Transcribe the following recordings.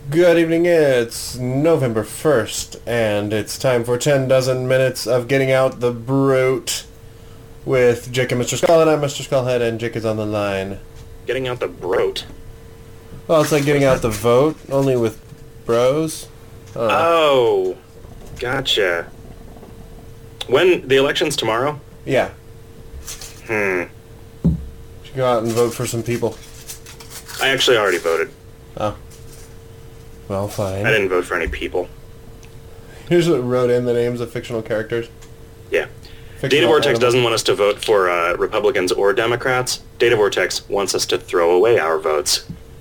Good evening, it's November 1st, and it's time for 10 dozen minutes of getting out the brute with Jake and Mr. Skull, and I'm Mr. Skullhead, and Jake is on the line. Getting out the broat. Well, it's like getting out the vote, only with bros. Oh, gotcha. When the election's tomorrow? Yeah, Hmm. should go out and vote for some people. I actually already voted. Oh. Well, fine. I didn't vote for any people. Here's what wrote in the names of fictional characters. Yeah. Fictional Data Vortex animals. doesn't want us to vote for Republicans or Democrats. Data Vortex wants us to throw away our votes.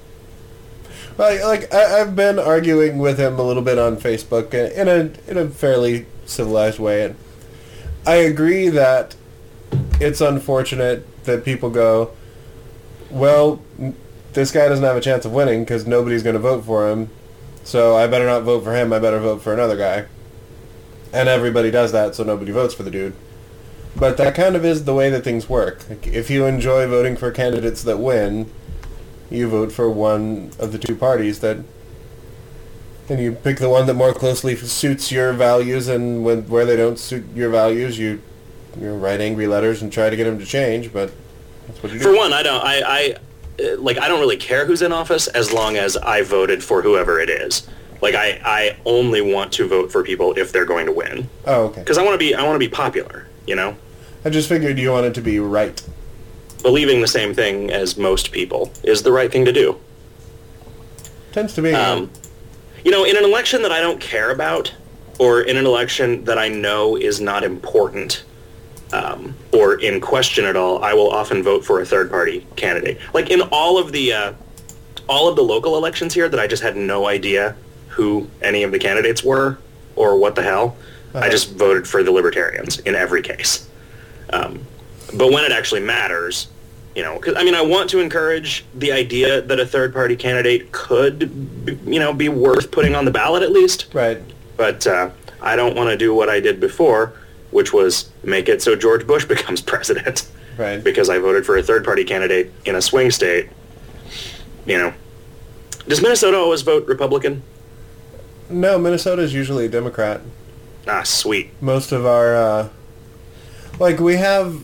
Well, I've been arguing with him a little bit on Facebook in a fairly civilized way, and I agree that it's unfortunate that people go, well, this guy doesn't have a chance of winning because nobody's going to vote for him, so I better not vote for him, I better vote for another guy. And everybody does that, so nobody votes for the dude. But that kind of is the way that things work. Like, if you enjoy voting for candidates that win, you vote for one of the two parties that, and you pick the one that more closely suits your values, and where they don't suit your values, you write angry letters and try to get them to change, but that's what you do. For one, I don't really care who's in office as long as I voted for whoever it is. Like, I only want to vote for people if they're going to win. Oh, okay. Because I want to be popular, you know? I just figured you wanted to be right. Believing the same thing as most people is the right thing to do. Tends to be. You know, in an election that I don't care about, or in an election that I know is not important, or in question at all, I will often vote for a third-party candidate. Like in all of the local elections here that I just had no idea who any of the candidates were or what the hell, I just voted for the Libertarians in every case. But when it actually matters, you know, 'cause, I mean, I want to encourage the idea that a third-party candidate could, be worth putting on the ballot at least. Right. But I don't want to do what I did before, which was make it so George Bush becomes president. Right. Because I voted for a third-party candidate in a swing state. You know, does Minnesota always vote Republican? No, Minnesota's usually a Democrat. Ah, sweet. Most of our, we have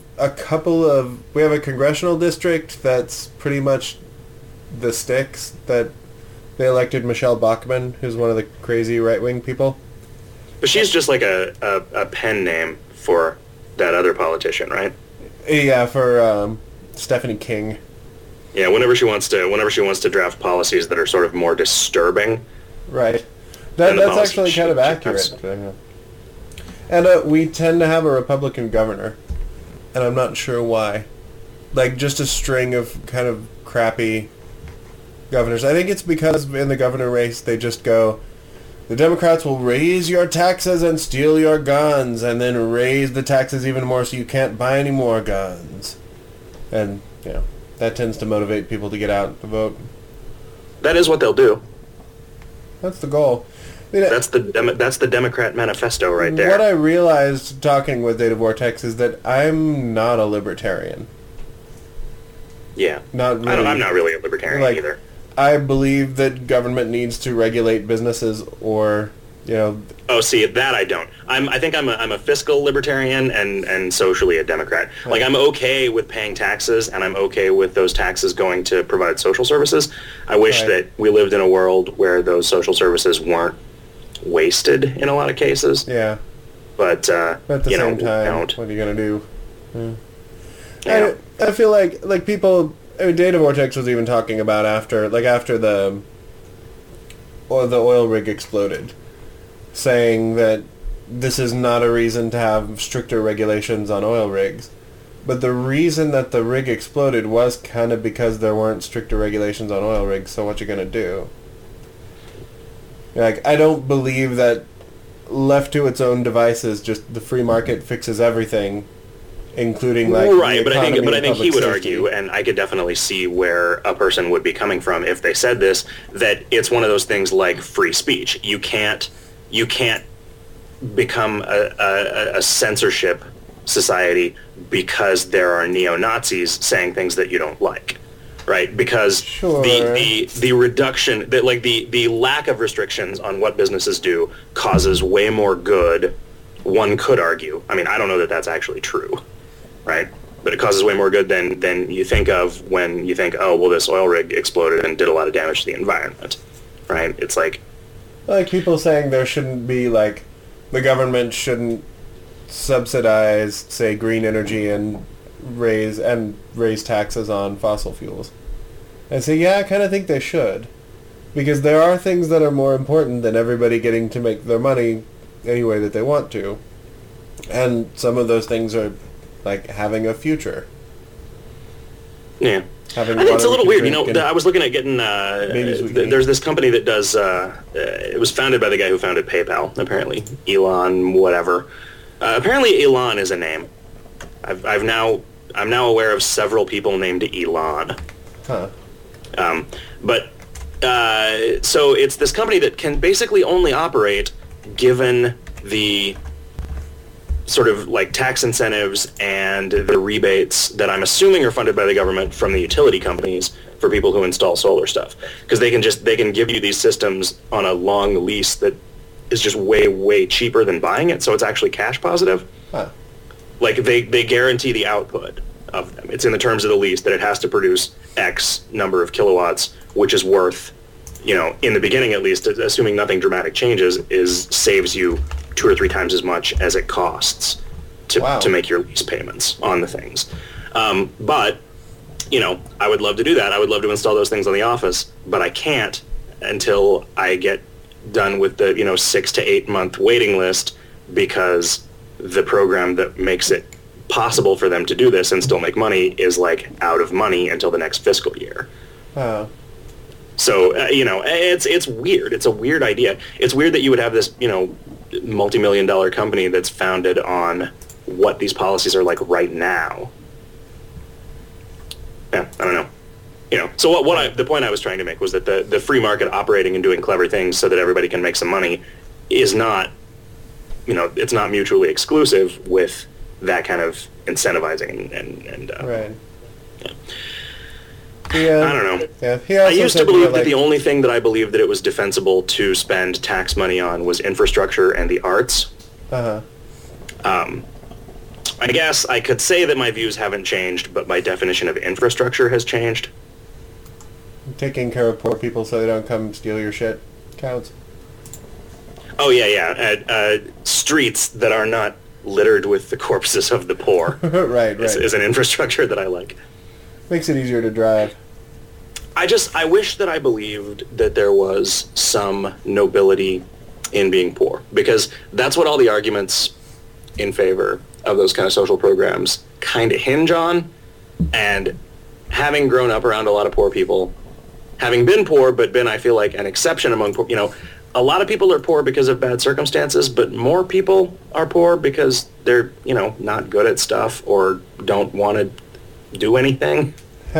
we have a congressional district that's pretty much the sticks that they elected Michelle Bachmann, who's one of the crazy right-wing people. But she's just like a pen name for that other politician, right? Yeah, for Stephanie King. Yeah, whenever she wants to draft policies that are sort of more disturbing. Right. And the That's policy actually kind of she accurate. has. And we tend to have a Republican governor, and I'm not sure why. Like, just a string of kind of crappy governors. I think it's because in the governor race they just go, the Democrats will raise your taxes and steal your guns, and then raise the taxes even more so you can't buy any more guns. And, that tends to motivate people to get out to vote. That is what they'll do. That's the goal. I mean, That's the Democrat manifesto right there. what I realized talking with Data Vortex is that I'm not a libertarian. Yeah. Not really. I'm not really a libertarian Like, either. I believe that government needs to regulate businesses, or Oh, see, that I don't. I think I'm a fiscal libertarian and socially a Democrat. Like, I'm okay with paying taxes, and I'm okay with those taxes going to provide social services. I wish Right. that we lived in a world where those social services weren't wasted in a lot of cases. yeah. But But at the we same time, don't. what are you gonna do? Yeah. I feel like people. I mean, Data Vortex was even talking about after the oil rig exploded, saying that this is not a reason to have stricter regulations on oil rigs. But the reason that the rig exploded was kind of because there weren't stricter regulations on oil rigs, so what you gonna do? Like, I don't believe that left to its own devices, just the free market fixes everything, including Right, the but I think economy and he public would safety. argue, and I could definitely see where a person would be coming from if they said this, that it's one of those things like free speech. You can't become a censorship society because there are neo-Nazis saying things that you don't like. right? Because Sure. the reduction, the lack of restrictions on what businesses do causes way more good. One could argue. I mean, I don't know that that's actually true, right? But it causes way more good than you think of when you think, oh, well, this oil rig exploded and did a lot of damage to the environment, right? It's like people saying there shouldn't be, like, the government shouldn't subsidize, say, green energy and raise taxes on fossil fuels. I say, yeah, I kind of think they should. Because there are things that are more important than everybody getting to make their money any way that they want to. And some of those things are, like, having a future. Yeah. I think it's a little weird. You know, I was looking at getting... there's this company that does... it was founded by the guy who founded PayPal, apparently. Elon whatever. Apparently Elon is a name. I'm now aware of several people named Elon. Huh. So it's this company that can basically only operate given the sort of like tax incentives and the rebates that I'm assuming are funded by the government from the utility companies for people who install solar stuff. Because they can give you these systems on a long lease that is just way, way cheaper than buying it, so it's actually cash positive. Huh. Like they guarantee the output of them. It's in the terms of the lease that it has to produce X number of kilowatts, which is worth, you know, in the beginning at least, assuming nothing dramatic changes, saves you 2 or 3 times as much as it costs to make your lease payments on the things. But, you know, I would love to do that. I would love to install those things on the office, but I can't until I get done with the, 6 to 8 month waiting list, because the program that makes it possible for them to do this and still make money is like out of money until the next fiscal year. Oh. So, it's weird. It's a weird idea. It's weird that you would have this, multi-million-dollar company that's founded on what these policies are like right now. Yeah, I don't know. So the point I was trying to make was that the free market operating and doing clever things so that everybody can make some money is not, it's not mutually exclusive with that kind of incentivizing and right. Yeah. I don't know. Yeah, I used to believe that the only thing that I believed that it was defensible to spend tax money on was infrastructure and the arts. Uh-huh. I guess I could say that my views haven't changed, but my definition of infrastructure has changed. Taking care of poor people so they don't come steal your shit counts. Oh, yeah. Streets that are not littered with the corpses of the poor. right. Is an infrastructure that I like. Makes it easier to drive. I wish that I believed that there was some nobility in being poor, because that's what all the arguments in favor of those kind of social programs kind of hinge on. And having grown up around a lot of poor people, having been poor, but been, I feel like, an exception among poor, a lot of people are poor because of bad circumstances, but more people are poor because they're, not good at stuff or don't want to do anything.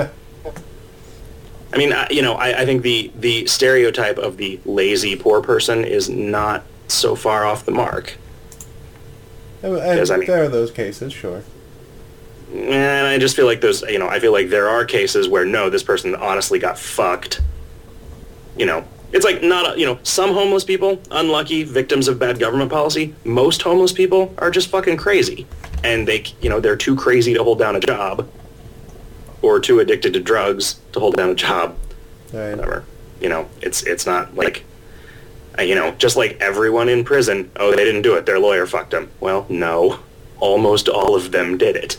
I mean, I think the stereotype of the lazy poor person is not so far off the mark. There are those cases, sure. And I just feel like I feel like there are cases where, no, this person honestly got fucked. It's like some homeless people, unlucky victims of bad government policy. Most homeless people are just fucking crazy. And they're too crazy to hold down a job, or too addicted to drugs to hold down a job. Right. Whatever. It's not like, just like everyone in prison, oh, they didn't do it, their lawyer fucked them. Well, no. Almost all of them did it.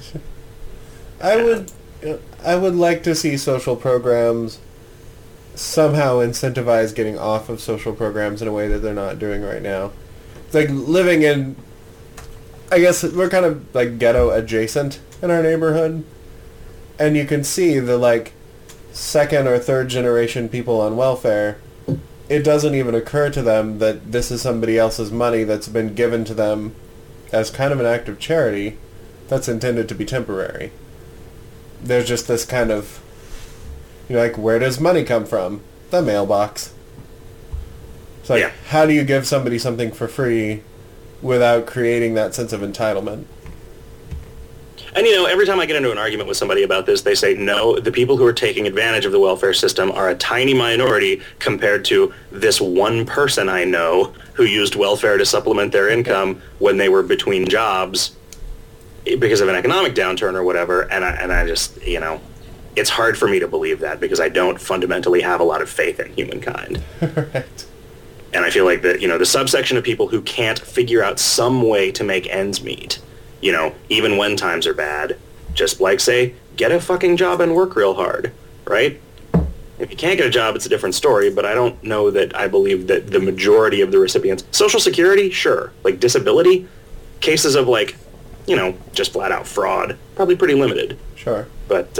I would like to see social programs somehow incentivize getting off of social programs in a way that they're not doing right now. It's like living in, I guess we're kind of like ghetto adjacent in our neighborhood, and you can see the like second or third generation people on welfare. It doesn't even occur to them that this is somebody else's money that's been given to them as kind of an act of charity that's intended to be temporary. There's just this kind of, like, where does money come from? The mailbox. It's like, How do you give somebody something for free without creating that sense of entitlement? And, every time I get into an argument with somebody about this, they say, no, the people who are taking advantage of the welfare system are a tiny minority compared to this one person I know who used welfare to supplement their income when they were between jobs because of an economic downturn or whatever. And I just, it's hard for me to believe that because I don't fundamentally have a lot of faith in humankind. Right. And I feel like the subsection of people who can't figure out some way to make ends meet, even when times are bad, just like say, get a fucking job and work real hard, right? If you can't get a job, it's a different story, but I don't know that I believe that the majority of the recipients, Social Security, sure, like disability, cases of like, just flat out fraud, probably pretty limited. Sure. But,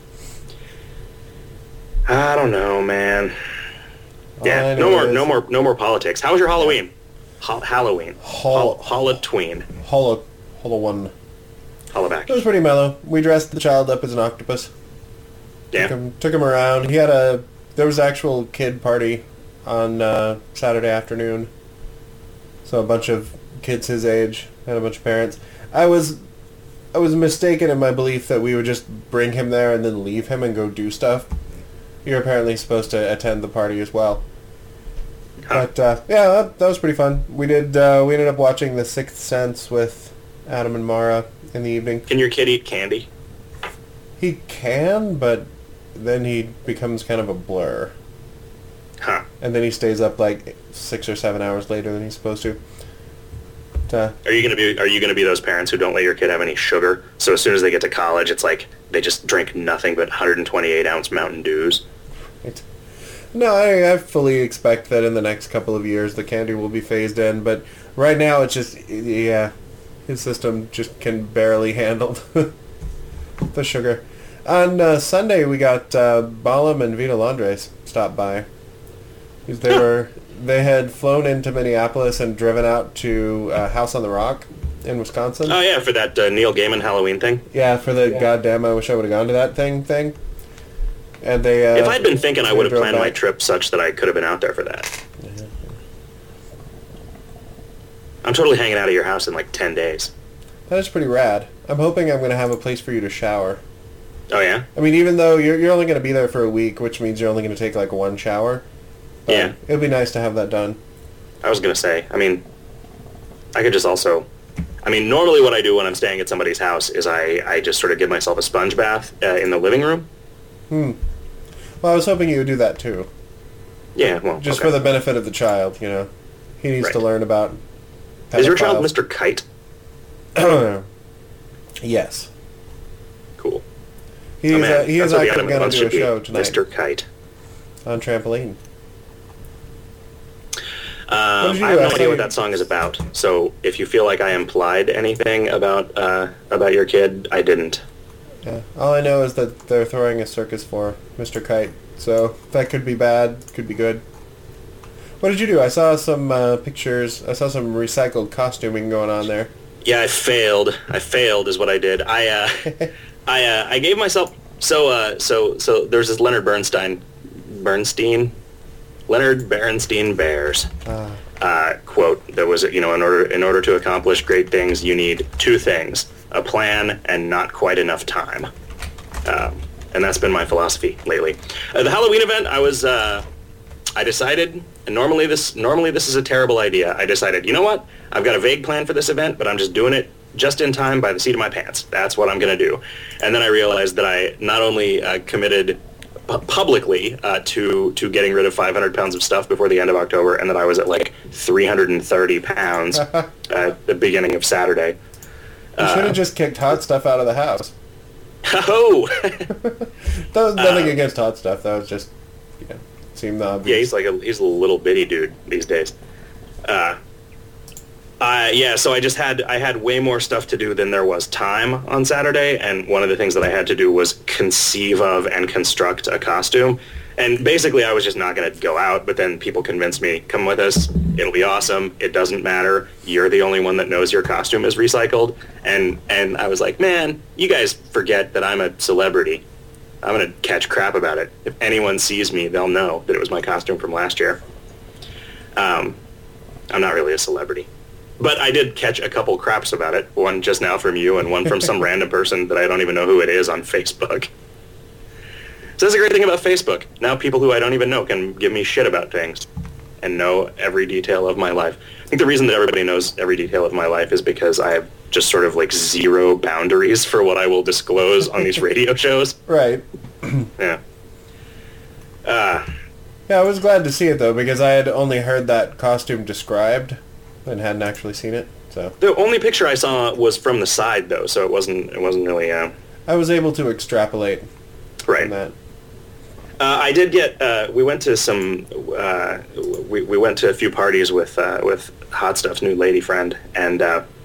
I don't know, man. Yeah, no more politics. How was your Halloween? Halloween. Halloween. One. Hollaback. It was pretty mellow. We dressed the child up as an octopus. Yeah. Took him around. There was an actual kid party on Saturday afternoon. So a bunch of kids his age and a bunch of parents. I was mistaken in my belief that we would just bring him there and then leave him and go do stuff. You're apparently supposed to attend the party as well. Huh. But that was pretty fun. We ended up watching The Sixth Sense with Adam and Mara in the evening. Can your kid eat candy? He can, but then he becomes kind of a blur. Huh. And then he stays up like 6 or 7 hours later than he's supposed to. Are you gonna be those parents who don't let your kid have any sugar? So as soon as they get to college, it's like they just drink nothing but 128-ounce Mountain Dews. Right. No, I fully expect that in the next couple of years the candy will be phased in, but right now it's just, his system just can barely handle the sugar. On Sunday we got Balam and Vita Landres stopped by. They had flown into Minneapolis and driven out to House on the Rock in Wisconsin. Oh yeah, for that Neil Gaiman Halloween thing. Yeah, for the goddamn I wish I would have gone to that thing. And they. If I'd been thinking, I would have planned my trip such that I could have been out there for that. Yeah. I'm totally hanging out at your house in like 10 days. That is pretty rad. I'm hoping I'm going to have a place for you to shower. Oh yeah? I mean, even though you're only going to be there for a week, which means you're only going to take like one shower. Yeah. It would be nice to have that done. I was going to say, I could just also... normally what I do when I'm staying at somebody's house is I just sort of give myself a sponge bath in the living room. Well, I was hoping you would do that too. Yeah, well, just okay. for the benefit of the child, He needs to learn about pedophiles. Is your child Mr. Kite? Yes. Cool. He is actually going to do a show tonight. Mr. Kite. On Trampoline. I have no idea what that song is about, so if you feel like I implied anything about your kid, I didn't. Yeah. All I know is that they're throwing a circus for Mr. Kite, so that could be bad, could be good. What did you do? I saw some pictures. I saw some recycled costuming going on there. Yeah, I failed. I failed is what I did. I gave myself so there's this Leonard Bernstein Bears quote that was, in order to accomplish great things, you need two things: a plan and not quite enough time. And that's been my philosophy lately. The Halloween event, I decided, and normally this is a terrible idea. I decided, you know what? I've got a vague plan for this event, but I'm just doing it just in time by the seat of my pants. That's what I'm going to do. And then I realized that I not only committed publicly to getting rid of 500 pounds of stuff before the end of October, and that I was at like 330 pounds at the beginning of Saturday. You should have just kicked Hot Stuff out of the house. Oh! That was nothing against Hot Stuff. That was just, seemed obvious. Yeah, he's a little bitty dude these days. So I had way more stuff to do than there was time on Saturday, and one of the things that I had to do was conceive of and construct a costume. And basically I was just not going to go out, but then people convinced me, come with us, it'll be awesome, it doesn't matter, you're the only one that knows your costume is recycled. And I was like, man, you guys forget that I'm a celebrity. I'm going to catch crap about it. If anyone sees me, they'll know that it was my costume from last year. I'm not really a celebrity. But I did catch a couple craps about it. One just now from you, and one from some random person that I don't even know who it is on Facebook. So that's the great thing about Facebook. Now people who I don't even know can give me shit about things and know every detail of my life. I think the reason that everybody knows every detail of my life is because I have just sort of like zero boundaries for what I will disclose on these radio shows. Right. Yeah. Yeah, I was glad to see it, though, because I had only heard that costume described and hadn't actually seen it. So The only picture I saw was from the side, though, so it wasn't really... I was able to extrapolate right. from that. I did get. We went to some. We went to a few parties with Hot Stuff's new lady friend, and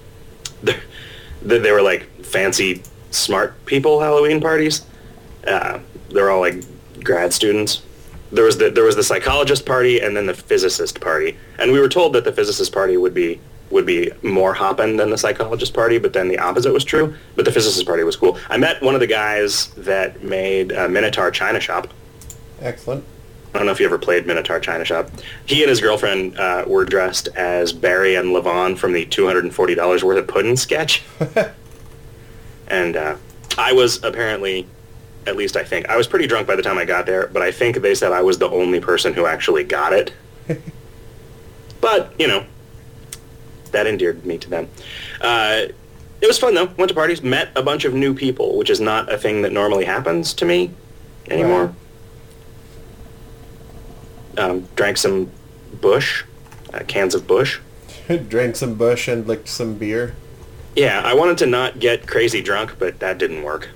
they were like fancy, smart people Halloween parties. They're all like grad students. There was the psychologist party and then the physicist party, and we were told that the physicist party would be more hoppin' than the psychologist party, but then the opposite was true. But the physicist party was cool. I met one of the guys that made Minotaur China Shop. Excellent. I don't know if you ever played Minotaur China Shop. He and his girlfriend were dressed as Barry and Levon from the $240 worth of pudding sketch. And I was apparently, at least I think, I was pretty drunk by the time I got there, but I think they said I was the only person who actually got it. But, you know, that endeared me to them. It was fun, though. Went to parties, met a bunch of new people, which is not a thing that normally happens to me anymore. Right. Drank some Bush, cans of Bush. Drank some Bush and licked some beer. Yeah, I wanted to not get crazy drunk, but that didn't work.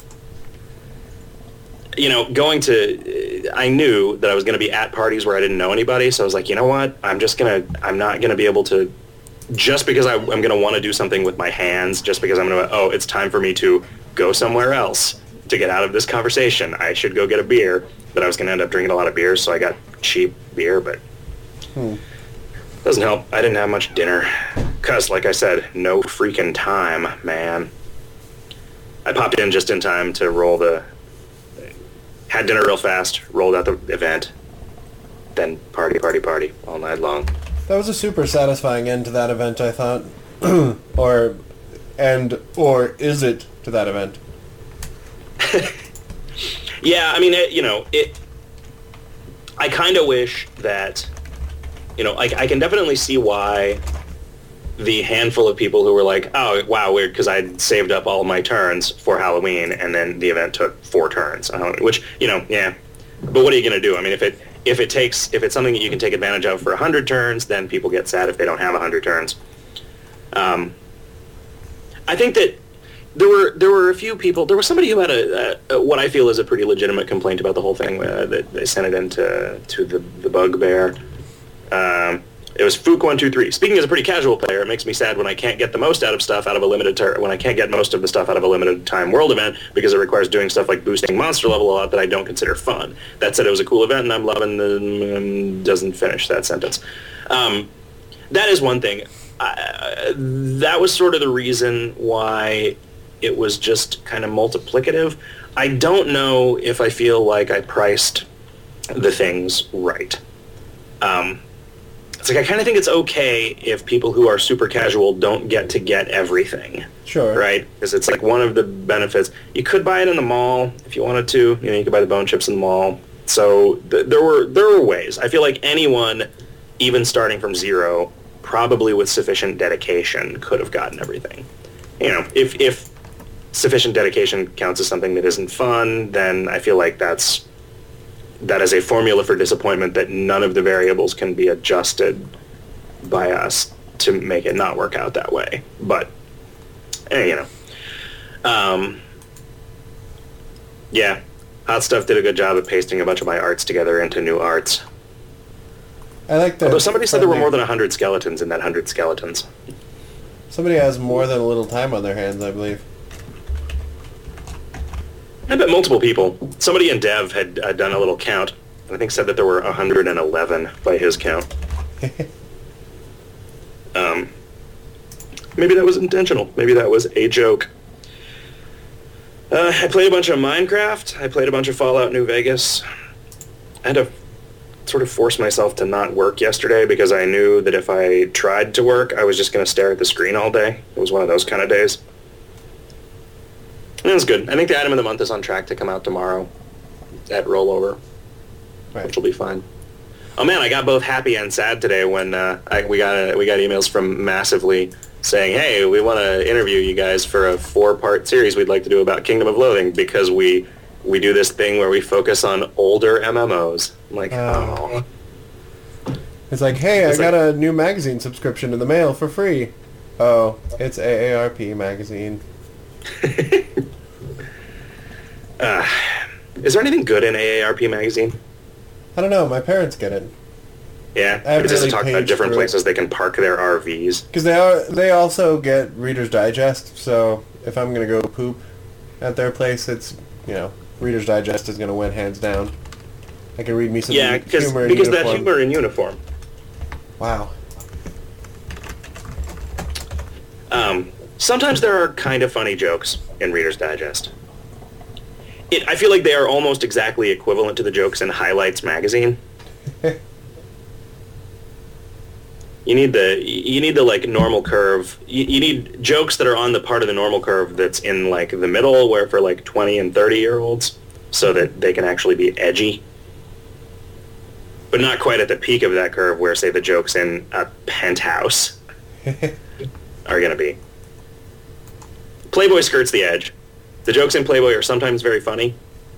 You know, I knew that I was going to be at parties where I didn't know anybody, so I was like, you know what? I'm not going to be able to, just because I'm going to want to do something with my hands, just because I'm going to, it's time for me to go somewhere else to get out of this conversation. I should go get a beer, but I was going to end up drinking a lot of beers, so I got cheap beer, but doesn't help. I didn't have much dinner, because, like I said, no freaking time, man. I popped in just in time to had dinner real fast, rolled out the event, then party all night long. That was a super satisfying end to that event, I thought. or is it to that event? Yeah, I mean, I kind of wish that, I can definitely see why the handful of people who were like, oh, wow, weird, because I'd saved up all my turns for Halloween, and then the event took 4 turns, which, yeah. But what are you going to do? I mean, if it's something that you can take advantage of for 100 turns, then people get sad if they don't have 100 turns. I think that there were a few people. There was somebody who had what I feel is a pretty legitimate complaint about the whole thing. That they sent it into the Bugbear. It was Fook123. Speaking as a pretty casual player, it makes me sad when I can't get the most out of stuff out of a limited when I can't get most of the stuff out of a limited time world event because it requires doing stuff like boosting monster level a lot that I don't consider fun. That said, it was a cool event, and I'm loving the... doesn't finish that sentence. That is one thing. That was sort of the reason why it was just kind of multiplicative. I don't know if I feel like I priced the things right. It's like I kind of think it's okay if people who are super casual don't get to get everything. Sure. Right? Because it's like one of the benefits. You could buy it in the mall if you wanted to. You could buy the bone chips in the mall. So there were ways. I feel like anyone, even starting from zero, probably with sufficient dedication, could have gotten everything. If sufficient dedication counts as something that isn't fun, then I feel like that is a formula for disappointment that none of the variables can be adjusted by us to make it not work out that way. But, yeah, Hot Stuff did a good job of pasting a bunch of my arts together into new arts. I like that. Although somebody said there were more than 100 skeletons in that 100 skeletons. Somebody has more than a little time on their hands, I believe. I bet multiple people. Somebody in Dev had done a little count, and I think said that there were 111 by his count. Maybe that was intentional. Maybe that was a joke. I played a bunch of Minecraft. I played a bunch of Fallout New Vegas. I had a sort of forced myself to not work yesterday because I knew that if I tried to work, I was just going to stare at the screen all day. It was one of those kind of days. And it was good. I think the item of the month is on track to come out tomorrow at rollover, which will be fine. Oh man, I got both happy and sad today when we got emails from Massively saying, "Hey, we want to interview you guys for a 4-part series we'd like to do about Kingdom of Loathing because we do this thing where we focus on older MMOs." I'm like, oh. It's like, hey, I got a new magazine subscription in the mail for free. Oh, it's AARP magazine. Is there anything good in AARP magazine? I don't know. My parents get it. Yeah, it's just to talk about different places they can park their RVs. Because they also get Reader's Digest. So if I'm gonna go poop at their place, it's Reader's Digest is gonna win hands down. I can read me some humor in uniform. Because that humor in uniform. Wow. Sometimes there are kind of funny jokes in Reader's Digest. I feel like they are almost exactly equivalent to the jokes in Highlights magazine. You need the like normal curve. You need jokes that are on the part of the normal curve that's in like the middle, where for like 20 and 30-year-olds, so that they can actually be edgy. But not quite at the peak of that curve, where say the jokes in a Penthouse are going to be. Playboy skirts the edge. The jokes in Playboy are sometimes very funny,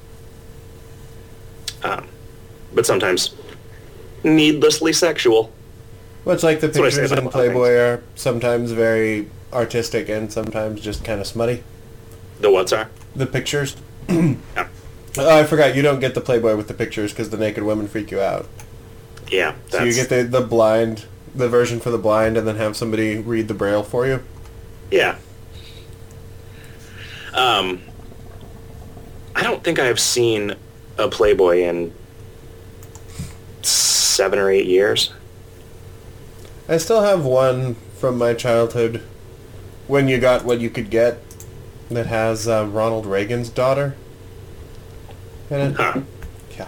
but sometimes needlessly sexual. Well, it's like the pictures in Playboy are sometimes very artistic and sometimes just kind of smutty. The what's are? The pictures. Yeah. Oh, I forgot. You don't get the Playboy with the pictures because the naked women freak you out. Yeah. So you get the version for the blind, and then have somebody read the Braille for you? Yeah. I don't think I have seen a Playboy in 7 or 8 years. I still have one from my childhood when you got what you could get that has Ronald Reagan's daughter in it. Huh. Yeah.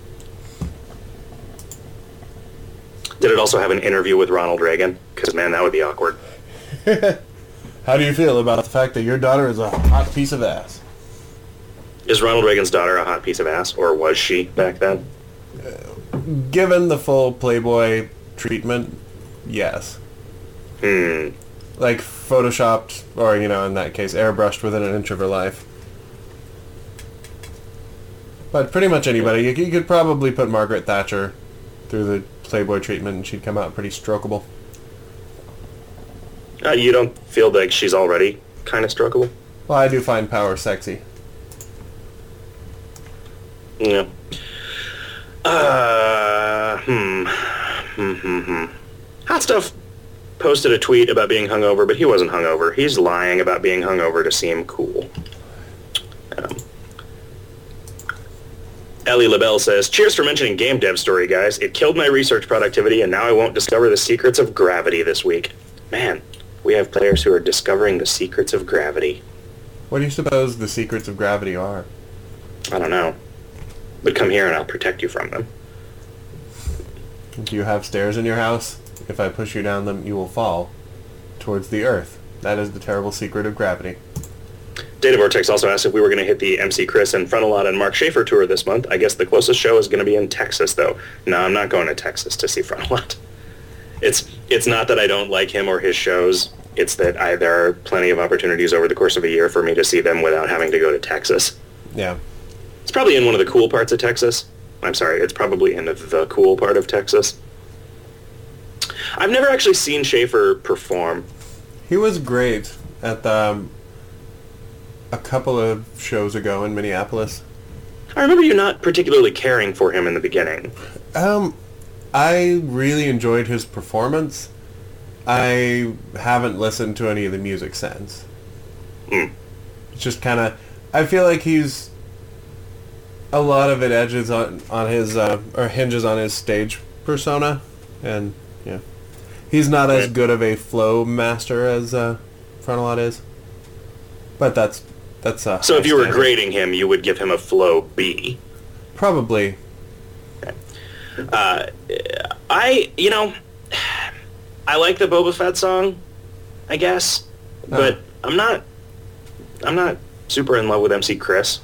Did it also have an interview with Ronald Reagan? Because, man, that would be awkward. How do you feel about the fact that your daughter is a hot piece of ass? Is Ronald Reagan's daughter a hot piece of ass, or was she back then? Given the full Playboy treatment, yes. Like photoshopped, or, in that case, airbrushed within an inch of her life. But pretty much anybody. You could probably put Margaret Thatcher through the Playboy treatment and she'd come out pretty strokeable. You don't feel like she's already kind of strokeable? Well, I do find power sexy. Yeah. Hot Stuff posted a tweet about being hungover, but he wasn't hungover. He's lying about being hungover to seem cool. Ellie LaBelle says, "Cheers for mentioning Game Dev Story, guys. It killed my research productivity, and now I won't discover the secrets of gravity this week." Man, we have players who are discovering the secrets of gravity. What do you suppose the secrets of gravity are? I don't know. But come here and I'll protect you from them. Do you have stairs in your house? If I push you down them, you will fall towards the earth. That is the terrible secret of gravity. Data Vortex also asked if we were going to hit the MC Chris and Frontalot and Mark Schaefer tour this month. I guess the closest show is going to be in Texas, though. No, I'm not going to Texas to see Frontalot. It's not that I don't like him or his shows. It's that there are plenty of opportunities over the course of a year for me to see them without having to go to Texas. Yeah. It's probably in one of the cool parts of Texas. I'm sorry, it's probably in the cool part of Texas. I've never actually seen Schaefer perform. He was great at a couple of shows ago in Minneapolis. I remember you not particularly caring for him in the beginning. I really enjoyed his performance. I haven't listened to any of the music since. It's just kind of... I feel like he's... A lot of it edges on his... or hinges on his stage persona. And, yeah. He's not as good of a flow master as Frontalot is. But that's so if you were grading him, you would give him a flow B. Probably. Okay. Uh, I, you know, I like the Boba Fett song, I guess, but I'm not super in love with MC Chris.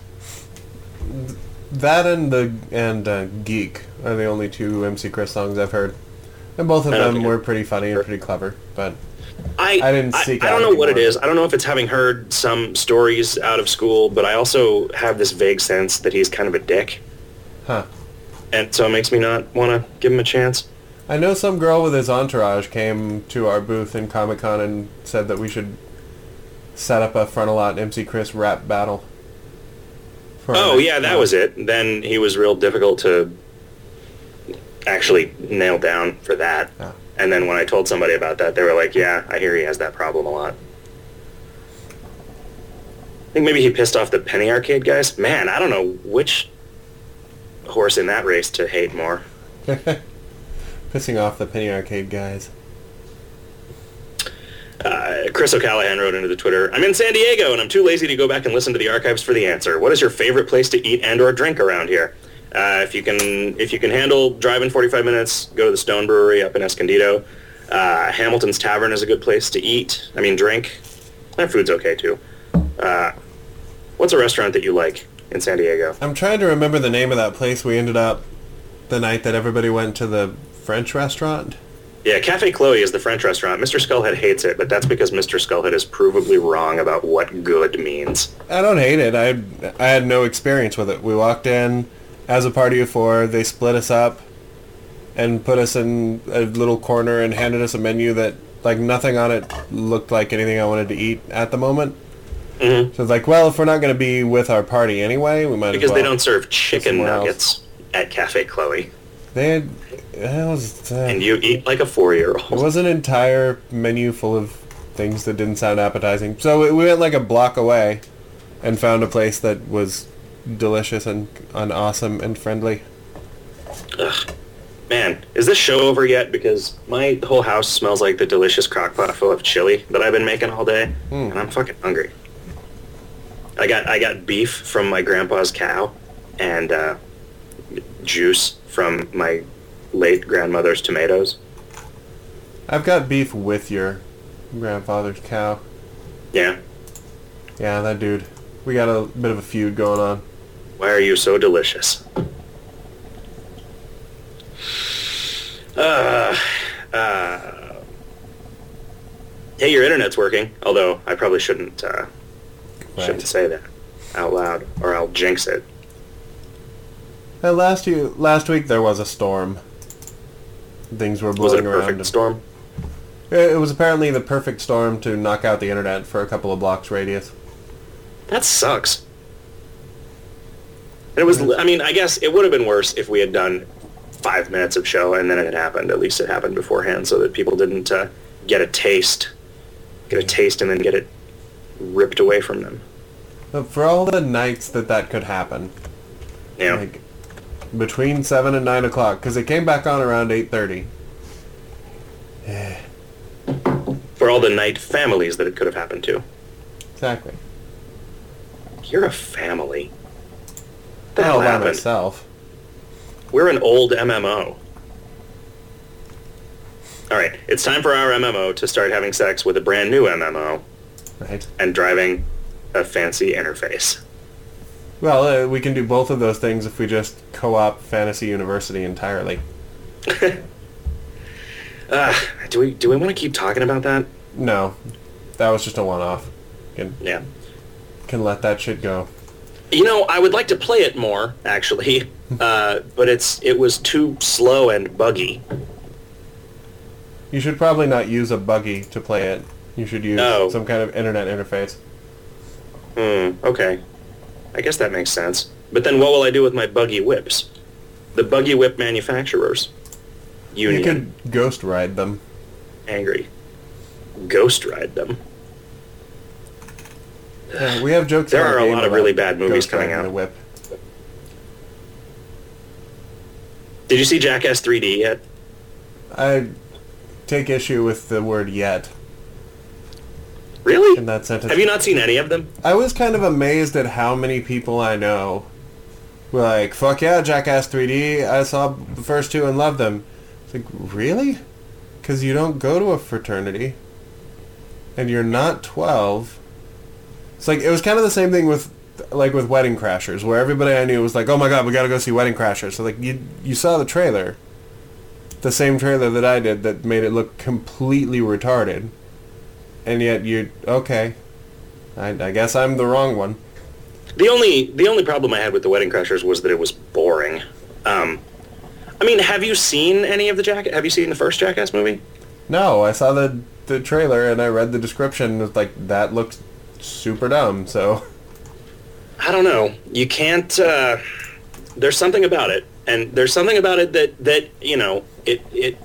That and Geek are the only two MC Chris songs I've heard. And both of them were pretty funny and pretty clever, but I didn't seek out. I don't know what it is. I don't know if it's having heard some stories out of school, but I also have this vague sense that he's kind of a dick. Huh. And so it makes me not want to give him a chance. I know some girl with his entourage came to our booth in Comic-Con and said that we should set up a Frontalot MC Chris rap battle. Oh, yeah, that was it. Then he was real difficult to actually nail down for that. Oh. And then when I told somebody about that, they were like, yeah, I hear he has that problem a lot. I think maybe he pissed off the Penny Arcade guys. Man, I don't know which horse in that race to hate more. Pissing off the Penny Arcade guys. Chris O'Callahan wrote into the Twitter, I'm in San Diego and I'm too lazy to go back and listen to the archives for the answer. What is your favorite place to eat and or drink around here? If you can handle driving 45 minutes, go to the Stone Brewery up in Escondido. Hamilton's Tavern is a good place to eat. I mean, drink. Their food's okay too. What's a restaurant that you like in San Diego? I'm trying to remember the name of that place we ended up the night that everybody went to the French restaurant. Yeah, Cafe Chloe is the French restaurant. Mr. Skullhead hates it, but that's because Mr. Skullhead is provably wrong about what good means. I don't hate it. I had no experience with it. We walked in as a party of four. They split us up and put us in a little corner and handed us a menu that, like, nothing on it looked like anything I wanted to eat at the moment. Mm-hmm. So it's like, well, if we're not going to be with our party anyway, we might because as well. They don't serve chicken nuggets at Cafe Chloe. And you eat like a 4-year-old. It was an entire menu full of things that didn't sound appetizing. So we went like a block away and found a place that was delicious and awesome and friendly. Ugh. Man, is this show over yet? Because my whole house smells like the delicious crockpot full of chili that I've been making all day, and I'm fucking hungry. I got beef from my grandpa's cow, and juice from my late grandmother's tomatoes. I've got beef with your grandfather's cow. Yeah. Yeah, that dude. We got a bit of a feud going on. Why are you so delicious? Hey, your internet's working. Although I probably shouldn't say that out loud, or I'll jinx it. Last week there was a storm. Things were blowing around. Was it a perfect storm? It was apparently the perfect storm to knock out the internet for a couple of blocks radius. That sucks. And it was. I mean, I guess it would have been worse if we had done 5 minutes of show and then it had happened. At least it happened beforehand, so that people didn't get a taste, and then get it ripped away from them. But for all the nights that could happen, yeah, like between 7 and 9 o'clock, because it came back on around 8:30. For all the night families that it could have happened to. Exactly. You're a family. The hell by myself. We're an old MMO. All right, it's time for our MMO to start having sex with a brand new MMO. Right. And driving a fancy interface. Well, we can do both of those things if we just co-op Fantasy University entirely. Do we want to keep talking about that? No, that was just a one-off. Yeah. Can let that shit go. You know, I would like to play it more, actually, but it was too slow and buggy. You should probably not use a buggy to play it. You should use some kind of internet interface. Okay. I guess that makes sense. But then what will I do with my buggy whips? The buggy whip manufacturers union. You could ghost ride them. Angry. Ghost ride them. We have jokes. There are a lot of really bad movies coming out. The whip. Did you see Jackass 3D yet? I take issue with the word "yet." Really? In that sentence. Have you not seen any of them? I was kind of amazed at how many people I know were like, fuck yeah, Jackass 3D. I saw the first two and loved them. It's like, really? Because you don't go to a fraternity. And you're not 12. It's like, it was kind of the same thing with Wedding Crashers, where everybody I knew was like, oh my god, we gotta go see Wedding Crashers. So like, you saw the trailer. The same trailer that I did that made it look completely retarded. And yet okay. I guess I'm the wrong one. The only problem I had with the Wedding Crashers was that it was boring. I mean, have you seen any of have you seen the first Jackass movie? No, I saw the trailer and I read the description. It was like, that looks super dumb, so... I don't know. You can't... there's something about it. And there's something about it that you know, it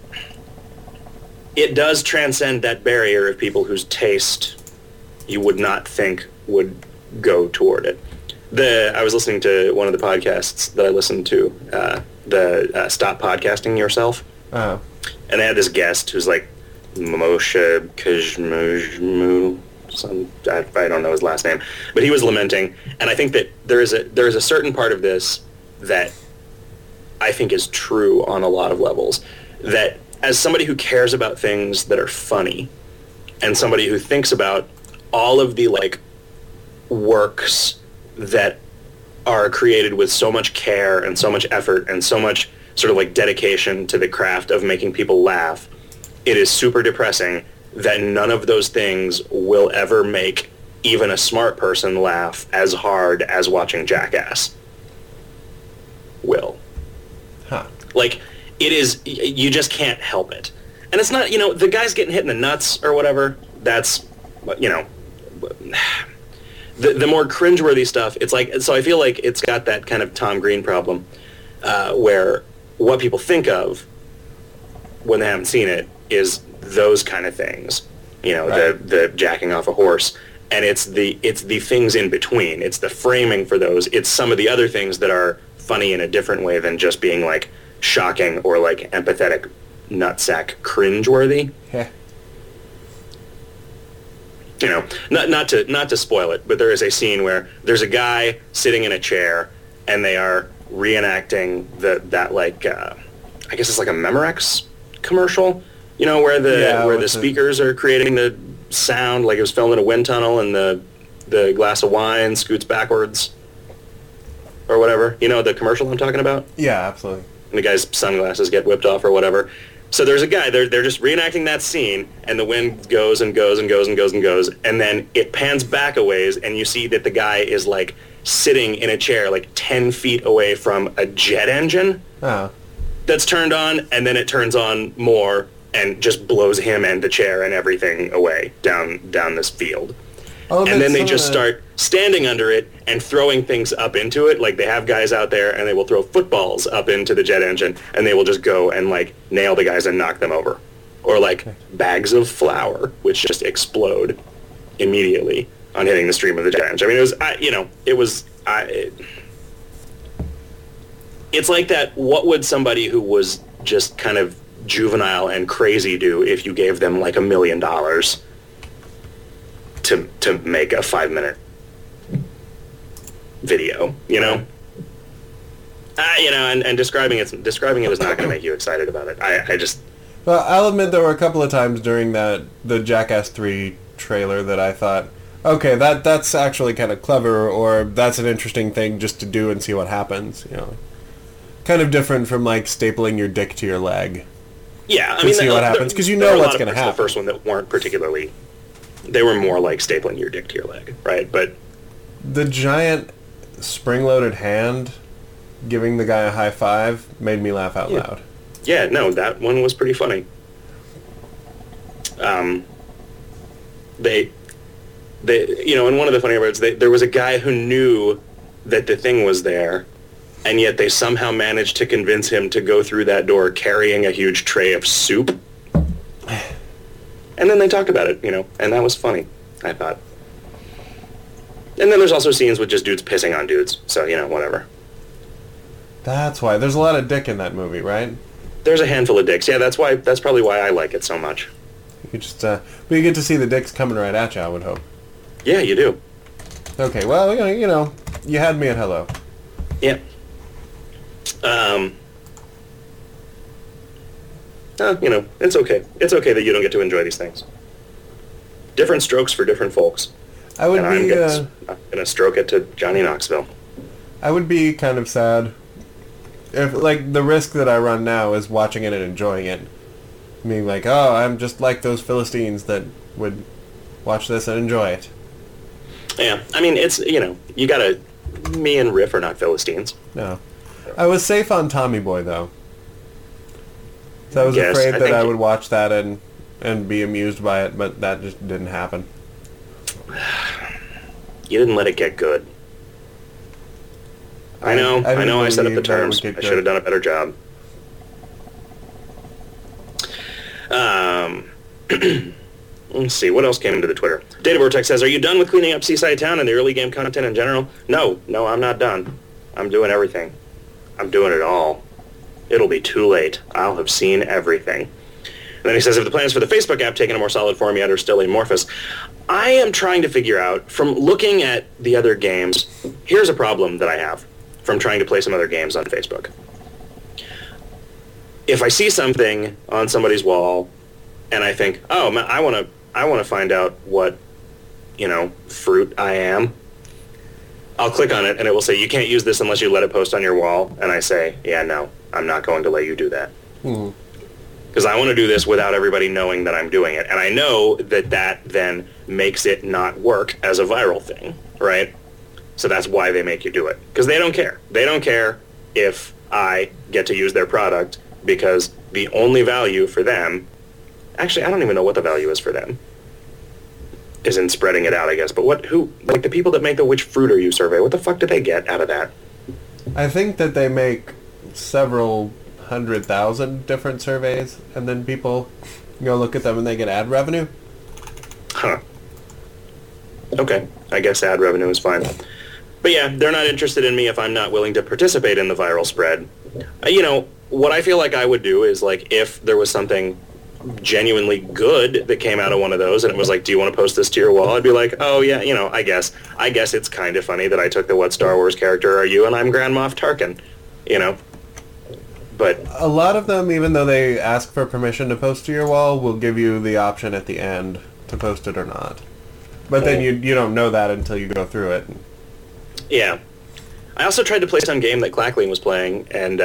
does transcend that barrier of people whose taste you would not think would go toward it. I was listening to one of the podcasts that I listened to, Stop Podcasting Yourself. Uh-huh. And they had this guest who's like Moshe Kashmujmu. I don't know his last name, but he was lamenting, and I think that there is a certain part of this that I think is true on a lot of levels. That as somebody who cares about things that are funny, and somebody who thinks about all of the like works that are created with so much care and so much effort and so much sort of like dedication to the craft of making people laugh, it is super depressing that none of those things will ever make even a smart person laugh as hard as watching Jackass will. Huh. Like, it is, you just can't help it. And it's not, you know, the guy's getting hit in the nuts or whatever, that's, you know, the more cringeworthy stuff, it's like, so I feel like it's got that kind of Tom Green problem, where what people think of when they haven't seen it is those kind of things, you know, right. the jacking off a horse, and it's the things in between. It's the framing for those. It's some of the other things that are funny in a different way than just being like shocking or like empathetic nutsack cringeworthy. Yeah. You know, not to spoil it, but there is a scene where there's a guy sitting in a chair and they are reenacting that like I guess it's like a Memorex commercial, you know, where the speakers are creating the sound, like it was filmed in a wind tunnel and the glass of wine scoots backwards or whatever. You know the commercial I'm talking about? Yeah, absolutely. And the guy's sunglasses get whipped off or whatever. So there's a guy, they're just reenacting that scene, and the wind goes and goes and goes and goes and goes, and then it pans back a ways, and you see that the guy is like sitting in a chair like 10 feet away from a jet engine that's turned on, and then it turns on more and just blows him and the chair and everything away down this field. Oh, and then they just start standing under it and throwing things up into it. Like they have guys out there and they will throw footballs up into the jet engine and they will just go and like nail the guys and knock them over. Or like bags of flour, which just explode immediately on hitting the stream of the jet engine. I mean, it's like that. What would somebody who was just kind of juvenile and crazy do if you gave them like $1 million to make a 5-minute video, you know? You know, and describing it is not going to make you excited about it. I just... Well, I'll admit there were a couple of times during the Jackass 3 trailer that I thought, okay, that's actually kind of clever, or that's an interesting thing just to do and see what happens, you know? Kind of different from, like, stapling your dick to your leg. Yeah, I mean... see what happens, because you know what's going to happen. The first one that weren't particularly... They were more like stapling your dick to your leg, right? But the giant spring-loaded hand giving the guy a high five made me laugh out loud. Yeah, no, that one was pretty funny. They, you know, and one of the funny parts, there was a guy who knew that the thing was there, and yet they somehow managed to convince him to go through that door carrying a huge tray of soup. And then they talked about it, you know, and that was funny, I thought. And then there's also scenes with just dudes pissing on dudes, so, you know, whatever. That's why. There's a lot of dick in that movie, right? There's a handful of dicks. Yeah, that's probably why I like it so much. You just, but you get to see the dicks coming right at you, I would hope. Yeah, you do. Okay, well, you know, you had me at hello. Yeah. Um, it's okay. It's okay that you don't get to enjoy these things. Different strokes for different folks. I would and be. I'm gonna stroke it to Johnny Knoxville. I would be kind of sad if, like, the risk that I run now is watching it and enjoying it. Being like, oh, I'm just like those Philistines that would watch this and enjoy it. Yeah, I mean, it's, you gotta... Me and Riff are not Philistines. No. I was safe on Tommy Boy, though. So I was Yes, afraid I that think- I would watch that and be amused by it, but that just didn't happen. You didn't let it get good. I know I set up the believe that it terms. would get I should have good. done a better job. Let's see, what else came into the Twitter? Data Vortex says, are you done with cleaning up Seaside Town and the early game content in general? No, I'm not done. I'm doing everything. I'm doing it all. It'll be too late. I'll have seen everything. And then he says, if the plans for the Facebook app taken a more solid form yet are still amorphous, I am trying to figure out, from looking at the other games, here's a problem that I have from trying to play some other games on Facebook. If I see something on somebody's wall and I think, oh, man, I want to find out what, fruit I am, I'll click on it and it will say, you can't use this unless you let it post on your wall. And I say, yeah, no, I'm not going to let you do that. Mm-hmm. Because I want to do this without everybody knowing that I'm doing it. And I know that then makes it not work as a viral thing, right? So that's why they make you do it. Because they don't care. They don't care if I get to use their product, because the only value for them... Actually, I don't even know what the value is for them. Is in spreading it out, I guess. But the people that make the Which Fruit Are You survey, what the fuck do they get out of that? I think that they make several 100,000 different surveys, and then people go look at them and they get ad revenue. Huh. Okay. I guess ad revenue is fine. But yeah, they're not interested in me if I'm not willing to participate in the viral spread. What I feel like I would do is, like, if there was something genuinely good that came out of one of those and it was like, do you want to post this to your wall? I'd be like, oh yeah, I guess it's kind of funny that I took the what Star Wars character are you and I'm Grand Moff Tarkin, But a lot of them, even though they ask for permission to post to your wall, will give you the option at the end to post it or not. But then you don't know that until you go through it. Yeah. I also tried to play some game that Clackling was playing, and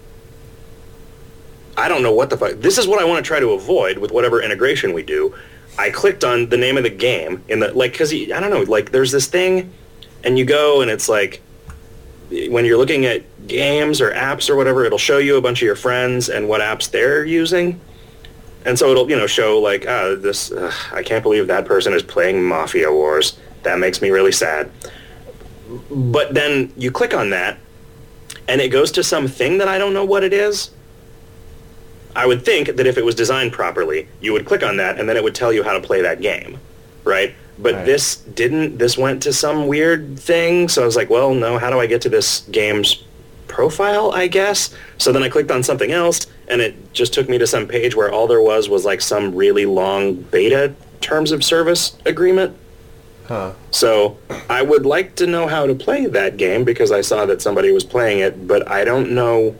I don't know what the fuck. This is what I want to try to avoid with whatever integration we do. I clicked on the name of the game in the, like, because, I don't know, like, there's this thing, and you go, and it's like, when you're looking at games or apps or whatever, it'll show you a bunch of your friends and what apps they're using. And so it'll, show, like, I can't believe that person is playing Mafia Wars. That makes me really sad. But then you click on that, and it goes to something that I don't know what it is. I would think that if it was designed properly, you would click on that, and then it would tell you how to play that game, right? But Right. This didn't. This went to some weird thing, so I was like, well, no, how do I get to this game's profile, I guess? So then I clicked on something else, and it just took me to some page where all there was like some really long beta terms of service agreement. Huh. So I would like to know how to play that game because I saw that somebody was playing it, but I don't know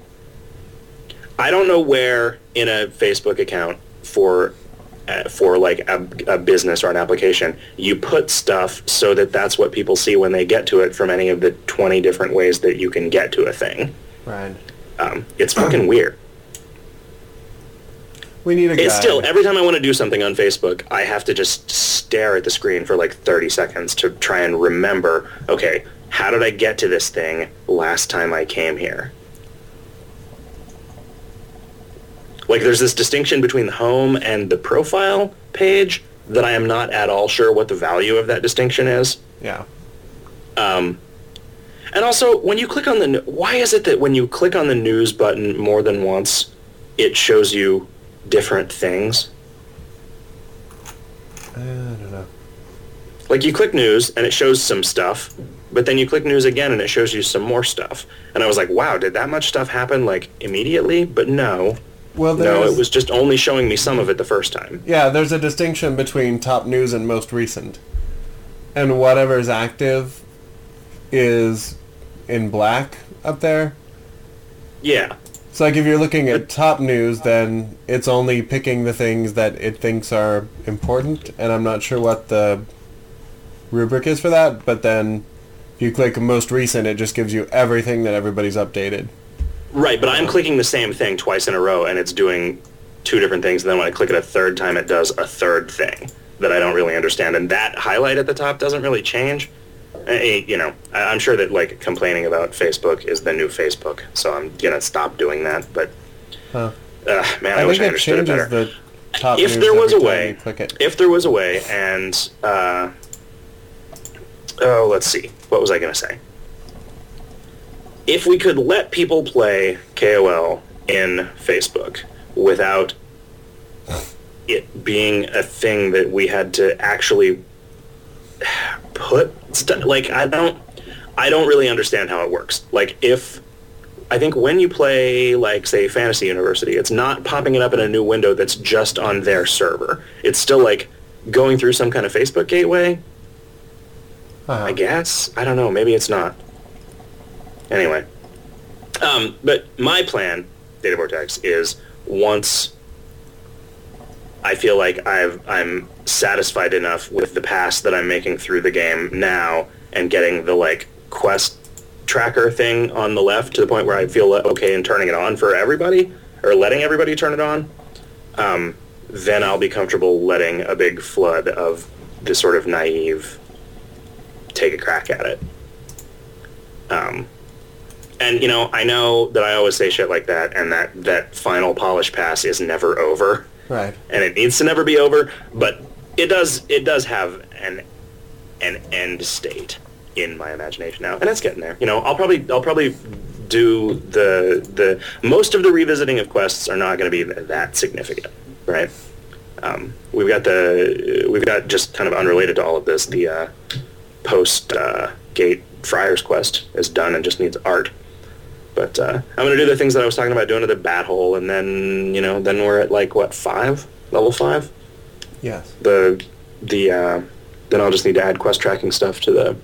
where in a Facebook account for like a business or an application you put stuff so that that's what people see when they get to it from any of the 20 different ways that you can get to a thing. Right. It's fucking weird. We need a guide. It's still, every time I want to do something on Facebook, I have to just stare at the screen for like 30 seconds to try and remember, okay, how did I get to this thing last time I came here? Like, there's this distinction between the home and the profile page that I am not at all sure what the value of that distinction is. Yeah. And also, when you click on the... Why is it that when you click on the news button more than once, it shows you different things? I don't know. Like, you click news, and it shows some stuff, but then you click news again, and it shows you some more stuff. And I was like, wow, did that much stuff happen, like, immediately? But no. Well, No, it was just only showing me some of it the first time. Yeah, there's a distinction between top news and most recent. And whatever's active is in black up there. Yeah. It's like if you're looking at top news, then it's only picking the things that it thinks are important, and I'm not sure what the rubric is for that, but then if you click most recent, it just gives you everything that everybody's updated. Right, but I'm clicking the same thing twice in a row, and it's doing two different things, and then when I click it a third time, it does a third thing that I don't really understand, and that highlight at the top doesn't really change. I'm sure that, like, complaining about Facebook is the new Facebook, so I'm going to stop doing that, but, man, I wish I understood it better. The top if news there was a every time way, you click it. if there was a way, and, let's see, what was I going to say? If we could let people play KOL in Facebook without it being a thing that we had to actually put like I don't really understand how it works. Like I think when you play, like, say, Fantasy University, it's not popping it up in a new window that's just on their server. It's still, like, going through some kind of Facebook gateway. I guess. I don't know. Maybe it's not. Anyway. But my plan, Data Vortex, is once I feel like I'm satisfied enough with the pass that I'm making through the game now and getting the, like, quest tracker thing on the left to the point where I feel okay in turning it on for everybody, or letting everybody turn it on, then I'll be comfortable letting a big flood of this sort of naive take a crack at it. And, I know that I always say shit like that, and that final polish pass is never over. Right. And it needs to never be over, but it does have an end state in my imagination now, and it's getting there. I'll probably do the most of the revisiting of quests are not going to be that significant, right? We've got just kind of unrelated to all of this, the post gate Friars quest is done and just needs art. But I'm going to do the things that I was talking about doing to the bat hole, and then then we're at, like, what, level 5? Yes. Then I'll just need to add quest tracking stuff to the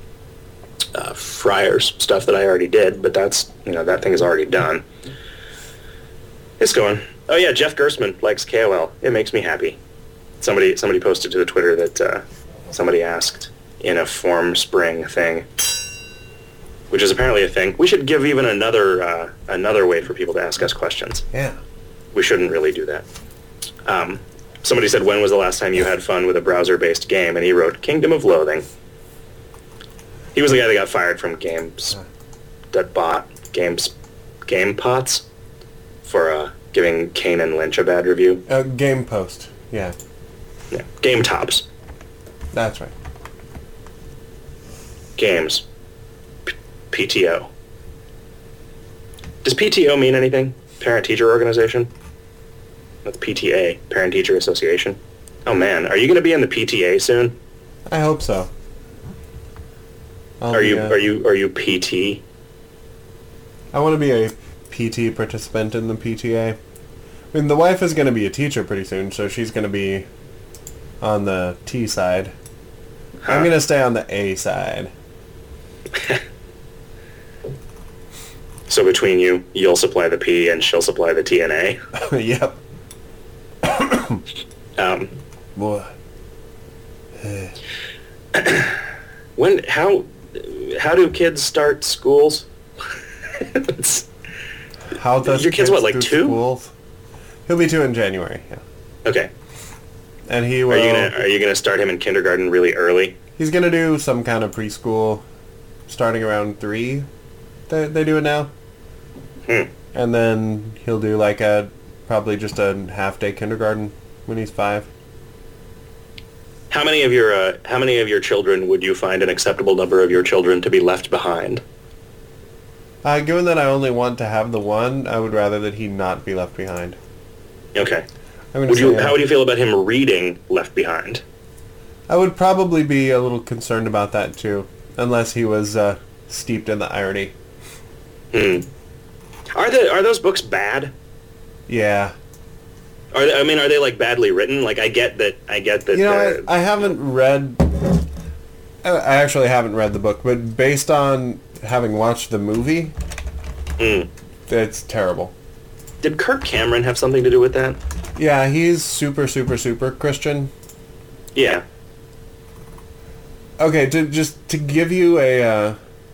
Friars stuff that I already did, but that's, that thing is already done. It's going. Oh yeah, Jeff Gersman likes KOL. It makes me happy. Somebody posted to the Twitter that somebody asked in a form spring thing, which is apparently a thing. We should give even another way for people to ask us questions. Yeah. We shouldn't really do that. Somebody said, when was the last time you had fun with a browser-based game? And he wrote, Kingdom of Loathing. He was the guy that got fired from games that bought Game Pots for giving Kane and Lynch a bad review. Game Post, yeah. Yeah, Game Tops. That's right. Games. PTO. Does PTO mean anything? Parent-teacher organization? That's PTA, Parent-Teacher Association. Oh man, are you going to be in the PTA soon? I hope so. Are you PT? I want to be a PT participant in the PTA. I mean, the wife is going to be a teacher pretty soon, so she's going to be on the T side. Huh. I'm going to stay on the A side. So between you, you'll supply the P and she'll supply the T and A? Yep. Boy. How do kids start schools? How does your kid's what, like 2? Schools? He'll be 2 in January. Yeah. Okay. And he will. Are you gonna start him in kindergarten really early? He's gonna do some kind of preschool, starting around 3. They do it now. And then he'll do like probably just a half-day kindergarten when he's 5. How many of your children would you find an acceptable number of your children to be left behind? Given that I only want to have the one, I would rather that he not be left behind. Okay. How would you feel about him reading Left Behind? I would probably be a little concerned about that too, unless he was steeped in the irony. Are those books bad? Yeah. Are they like badly written? Like I get that. You know, I haven't read. I actually haven't read the book, but based on having watched the movie, It's terrible. Did Kirk Cameron have something to do with that? Yeah, he's super, super, super Christian. Yeah. Okay, to give you a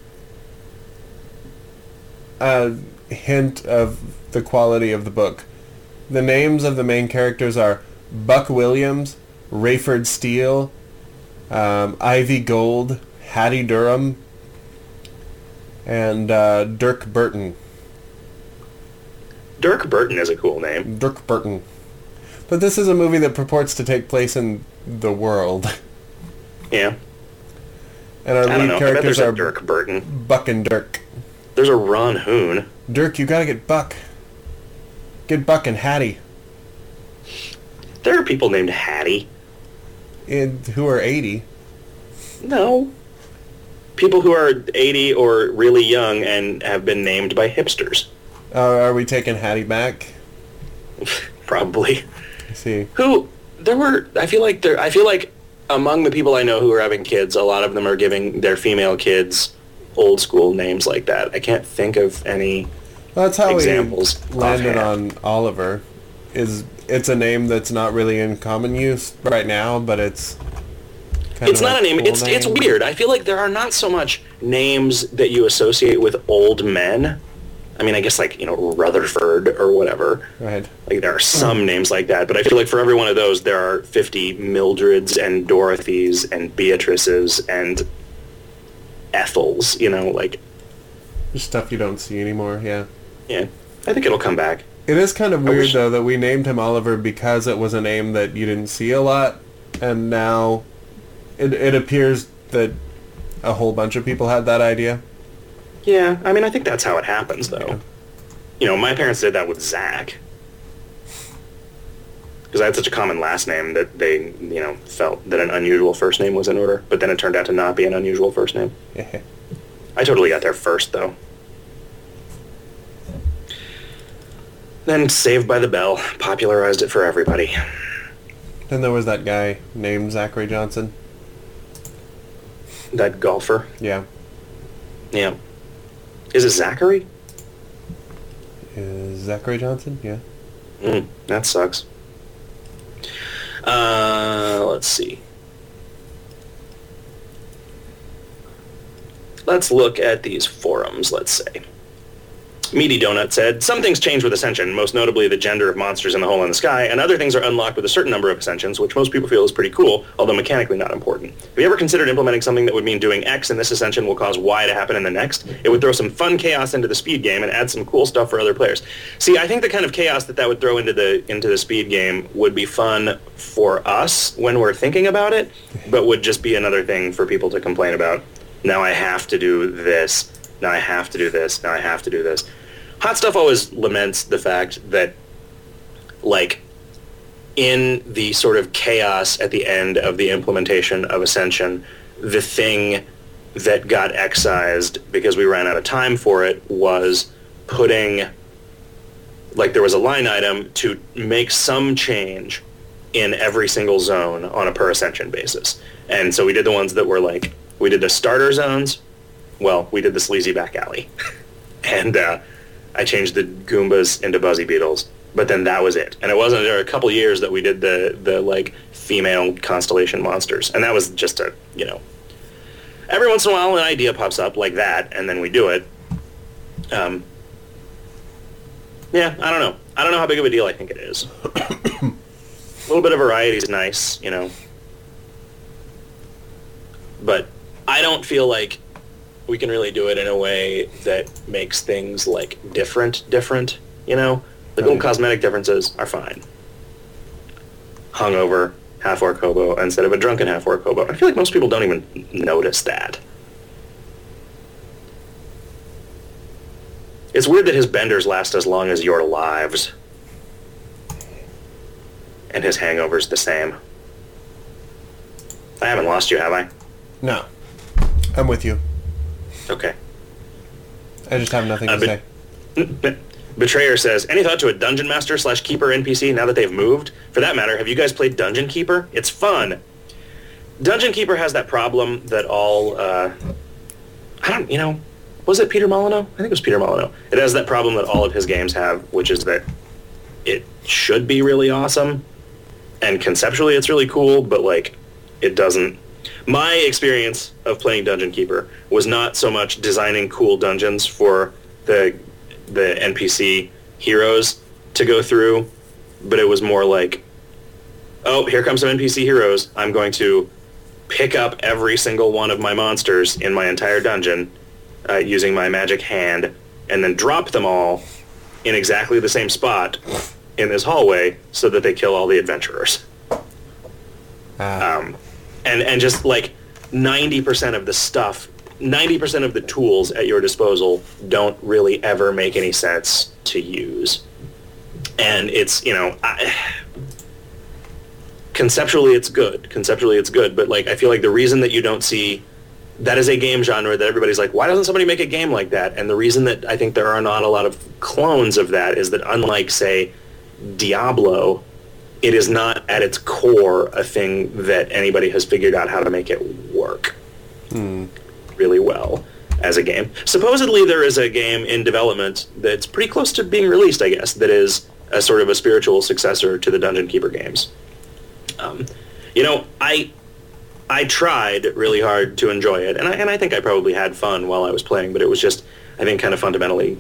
hint of the quality of the book, the names of the main characters are Buck Williams, Rayford Steele, Ivy Gold, Hattie Durham, and Dirk Burton. Dirk Burton is a cool name. Dirk Burton. But this is a movie that purports to take place in the world. Yeah. And our lead characters are Dirk Burton. Buck and Dirk. There's a Ron Hoon. Dirk, you gotta get Buck. Get Buck and Hattie. There are people named Hattie. Who are 80. No. People who are 80 or really young and have been named by hipsters. Are we taking Hattie back? Probably. I see. I feel like among the people I know who are having kids, a lot of them are giving their female kids old school names like that. I can't think of any That's how examples we landed offhand. on Oliver. It's a name that's not really in common use right now, but it's kind It's of not a name. cool It's weird. I feel like there are not so much names that you associate with old men. I mean, I guess like, Rutherford or whatever. Right. Like there are some names like that, but I feel like for every one of those there are 50 Mildreds and Dorothys and Beatrices and Ethels, like... Just stuff you don't see anymore, yeah. Yeah, I think it'll come back. It is kind of weird, though, that we named him Oliver because it was a name that you didn't see a lot, and now it appears that a whole bunch of people had that idea. Yeah, I mean, I think that's how it happens, though. Yeah. My parents did that with Zach. Because I had such a common last name that they, felt that an unusual first name was in order, but then it turned out to not be an unusual first name. Yeah. I totally got there first, though. Then Saved by the Bell popularized it for everybody. Then there was that guy named Zachary Johnson. That golfer. Yeah. Yeah. Is it Zachary? Is Zachary Johnson? Yeah. That sucks. Let's see. Let's look at these forums, let's say. Meaty Donut said, some things change with Ascension, most notably the gender of monsters in the Hole in the Sky, and other things are unlocked with a certain number of Ascensions, which most people feel is pretty cool, although mechanically not important. Have you ever considered implementing something that would mean doing X in this Ascension will cause Y to happen in the next? It would throw some fun chaos into the speed game and add some cool stuff for other players. See, I think the kind of chaos that would throw into the speed game would be fun for us when we're thinking about it, but would just be another thing for people to complain about. Now I have to do this. Now I have to do this. Now I have to do this. Hot Stuff always laments the fact that, in the sort of chaos at the end of the implementation of Ascension, the thing that got excised because we ran out of time for it was putting, there was a line item to make some change in every single zone on a per Ascension basis. And so we did the ones that were we did the starter zones. Well, we did the sleazy back alley. And I changed the Goombas into Buzzy Beetles. But then that was it. And it wasn't there a couple years that we did the female constellation monsters. And that was just every once in a while an idea pops up like that, and then we do it. Yeah, I don't know. I don't know how big of a deal I think it is. A little bit of variety is nice, But I don't feel like we can really do it in a way that makes things different, little cosmetic differences are fine. Hungover, half-orc hobo instead of a drunken half-orc hobo. I feel like most people don't even notice that. It's weird that his benders last as long as your lives. And his hangover's the same. I haven't lost you, have I? No. I'm with you. Okay. I just have nothing to say. Betrayer says, any thought to a Dungeon Master / Keeper NPC now that they've moved? For that matter, have you guys played Dungeon Keeper? It's fun. Dungeon Keeper has that problem that all, Was it Peter Molyneux? I think it was Peter Molyneux. It has that problem that all of his games have, which is that it should be really awesome, and conceptually it's really cool, but like it doesn't. My experience of playing Dungeon Keeper was not so much designing cool dungeons for the NPC heroes to go through, but it was more like, oh, here comes some NPC heroes. I'm going to pick up every single one of my monsters in my entire dungeon using my magic hand, and then drop them all in exactly the same spot in this hallway so that they kill all the adventurers. And just like 90% of the stuff, 90% of the tools at your disposal don't really ever make any sense to use. And it's, you know, conceptually it's good. Conceptually it's good, but like I feel like the reason that you don't see that is a game genre that everybody's like, why doesn't somebody make a game like that? And the reason that I think there are not a lot of clones of that is that unlike, say, Diablo, it is not at its core a thing that anybody has figured out how to make it work really well as a game. Supposedly there is a game in development that's pretty close to being released, I guess, that is a sort of a spiritual successor to the Dungeon Keeper games. You know, I tried really hard to enjoy it, and I think I probably had fun while I was playing, but it was just, I think, kind of fundamentally...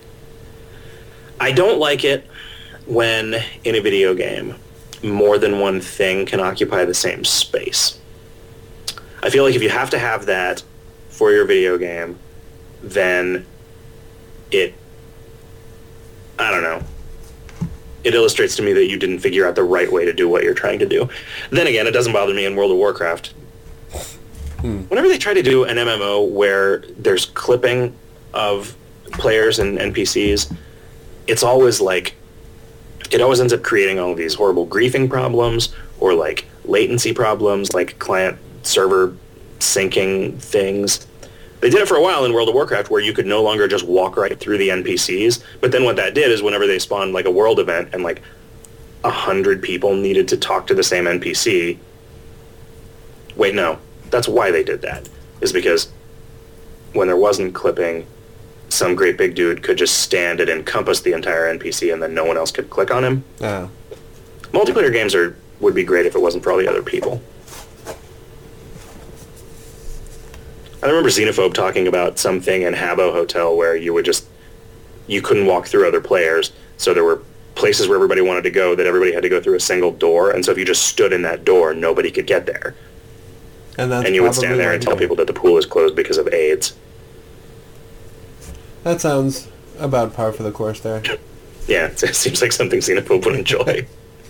I don't like it when, in a video game, more than one thing can occupy the same space. I feel like if you have to have that for your video game, then it... I don't know. It illustrates to me that you didn't figure out the right way to do what you're trying to do. Then again, it doesn't bother me in World of Warcraft. Whenever they try to do an MMO where there's clipping of players and NPCs, it's always like, it always ends up creating all of these horrible griefing problems or like latency problems, like client server syncing things. They did it for a while in World of Warcraft where you could no longer just walk right through the NPCs, but then what that did is whenever they spawned like a world event and like 100 people needed to talk to the same NPC, wait, no, that's why they did that, is because when there wasn't clipping, some great big dude could just stand and encompass the entire NPC and then no one else could click on him. Multiplayer games would be great if it wasn't for all the other people. I remember Xenophobe talking about something in Habbo Hotel where you couldn't walk through other players, so there were places where everybody wanted to go that everybody had to go through a single door, and so if you just stood in that door, nobody could get there. And you would stand there and tell people that the pool is closed because of AIDS. That sounds about par for the course there. Yeah, it seems like something Xenophobe would enjoy.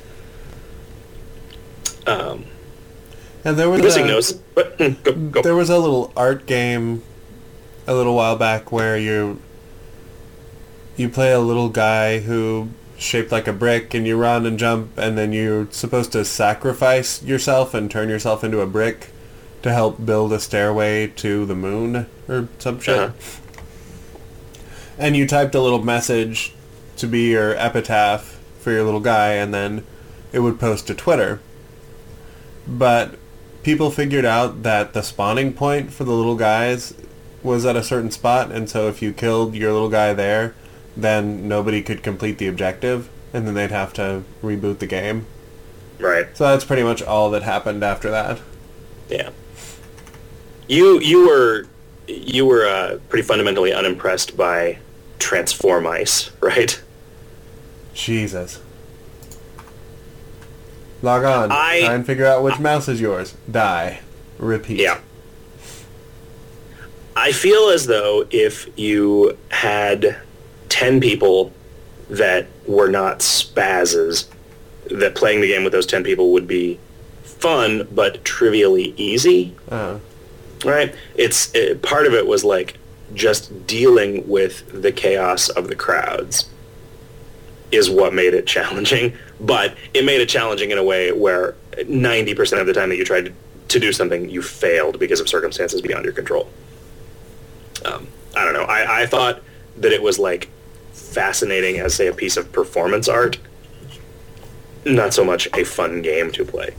And there was there was a little art game a little while back where you play a little guy who shaped like a brick, and you run and jump, and then you're supposed to sacrifice yourself and turn yourself into a brick to help build a stairway to the moon or some shit. And you typed a little message to be your epitaph for your little guy, and then it would post to Twitter. But people figured out that the spawning point for the little guys was at a certain spot, and so if you killed your little guy there, then nobody could complete the objective, and then they'd have to reboot the game. Right. So that's pretty much all that happened after that. Yeah. You were pretty fundamentally unimpressed by Transformice, right? Jesus. Log on. Try and figure out which mouse is yours. Die. Repeat. Yeah. I feel as though if you had 10 people that were not spazzes, that playing the game with those 10 people would be fun, but trivially easy. Right? Part of it was like just dealing with the chaos of the crowds is what made it challenging, but it made it challenging in a way where 90% of the time that you tried to do something, you failed because of circumstances beyond your control. I don't know. I thought that it was like fascinating as, say, a piece of performance art, not so much a fun game to play.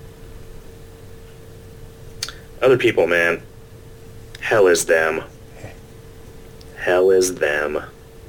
Other people, man, hell is them. hell is them?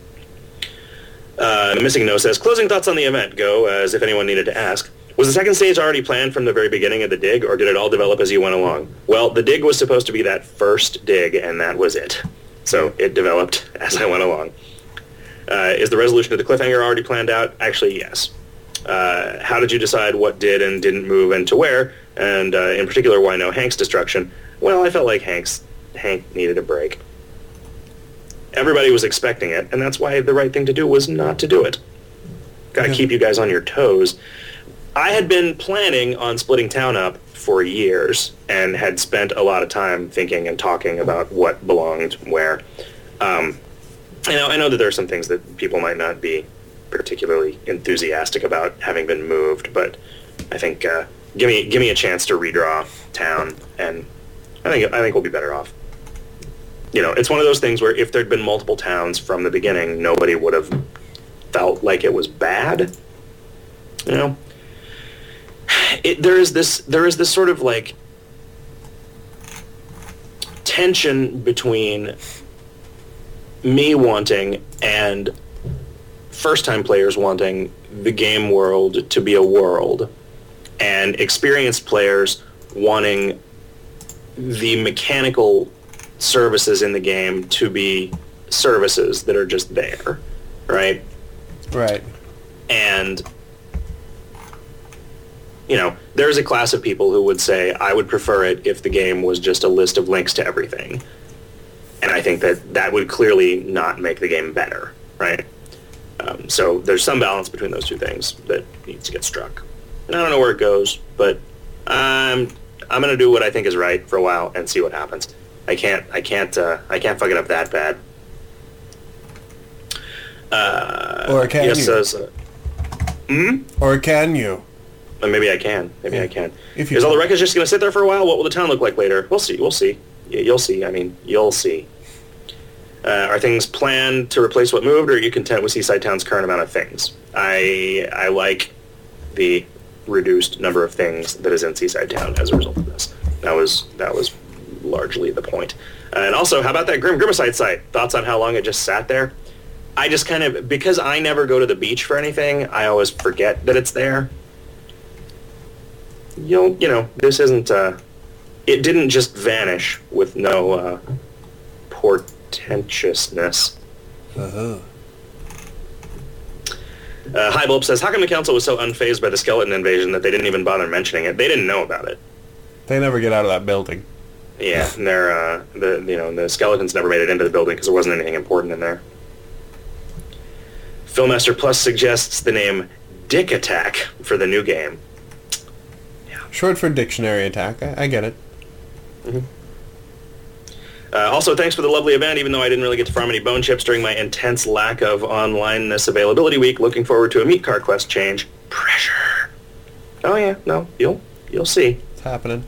Missing No says, closing thoughts on the event go, as if anyone needed to ask. Was the second stage already planned from the very beginning of the dig, or did it all develop as you went along? Well, the dig was supposed to be that first dig, and that was it. So it developed as I went along. Is the resolution of the cliffhanger already planned out? Actually, yes. How did you decide what did and didn't move and to where? And in particular, why no Hank's destruction? Well, I felt like Hank needed a break. Everybody was expecting it, and that's why the right thing to do was not to do it. Gotta keep you guys on your toes. I had been planning on splitting town up for years and had spent a lot of time thinking and talking about what belonged where. I know that there are some things that people might not be particularly enthusiastic about having been moved, but I think give me a chance to redraw town, and I think we'll be better off. You know, it's one of those things where if there'd been multiple towns from the beginning, nobody would have felt like it was bad. You know, there is this sort of like tension between me wanting and first-time players wanting the game world to be a world, and experienced players wanting the mechanical services in the game to be services that are just there, right? Right. And, you know, there's a class of people who would say, I would prefer it if the game was just a list of links to everything. And I think that would clearly not make the game better, right? So there's some balance between those two things that needs to get struck. And I don't know where it goes, but I'm going to do what I think is right for a while and see what happens. I can't fuck it up that bad. Or can yes, you? Says, Or can you? Maybe I can. Maybe I can. Is all the wreckage just going to sit there for a while? What will the town look like later? We'll see. You'll see. I mean, you'll see. Are things planned to replace what moved, or are you content with Seaside Town's current amount of things? I like the reduced number of things that is in Seaside Town as a result of this. That was largely the point. And also, how about that Grim Grimacide site? Thoughts on how long it just sat there? I just kind of, because I never go to the beach for anything, I always forget that it's there. You know, this isn't, it didn't just vanish with no portentousness. Highbulb says, how come the council was so unfazed by the skeleton invasion that they didn't even bother mentioning it? They didn't know about it. They never get out of that building. Yeah, and the skeletons never made it into the building because there wasn't anything important in there. Filmmaster Plus suggests the name Dick Attack for the new game. Yeah. Short for dictionary attack. I get it. Mm-hmm. Also, thanks for the lovely event, even though I didn't really get to farm any bone chips during my intense lack of onlineness availability week. Looking forward to a Meat Car Quest change. Pressure. Oh yeah, no, you'll see. It's happening.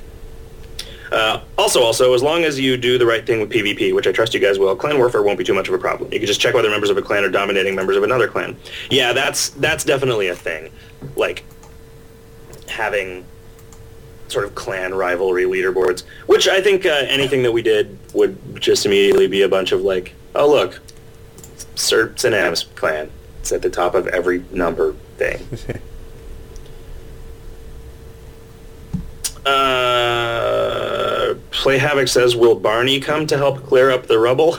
Also, as long as you do the right thing with PvP, which I trust you guys will, clan warfare won't be too much of a problem. You can just check whether members of a clan are dominating members of another clan. Yeah, that's definitely a thing. Like, having sort of clan rivalry leaderboards, which I think anything that we did would just immediately be a bunch of like, oh look, Serps and Am's clan. It's at the top of every number thing. Play Havoc says, will Barney come to help clear up the rubble?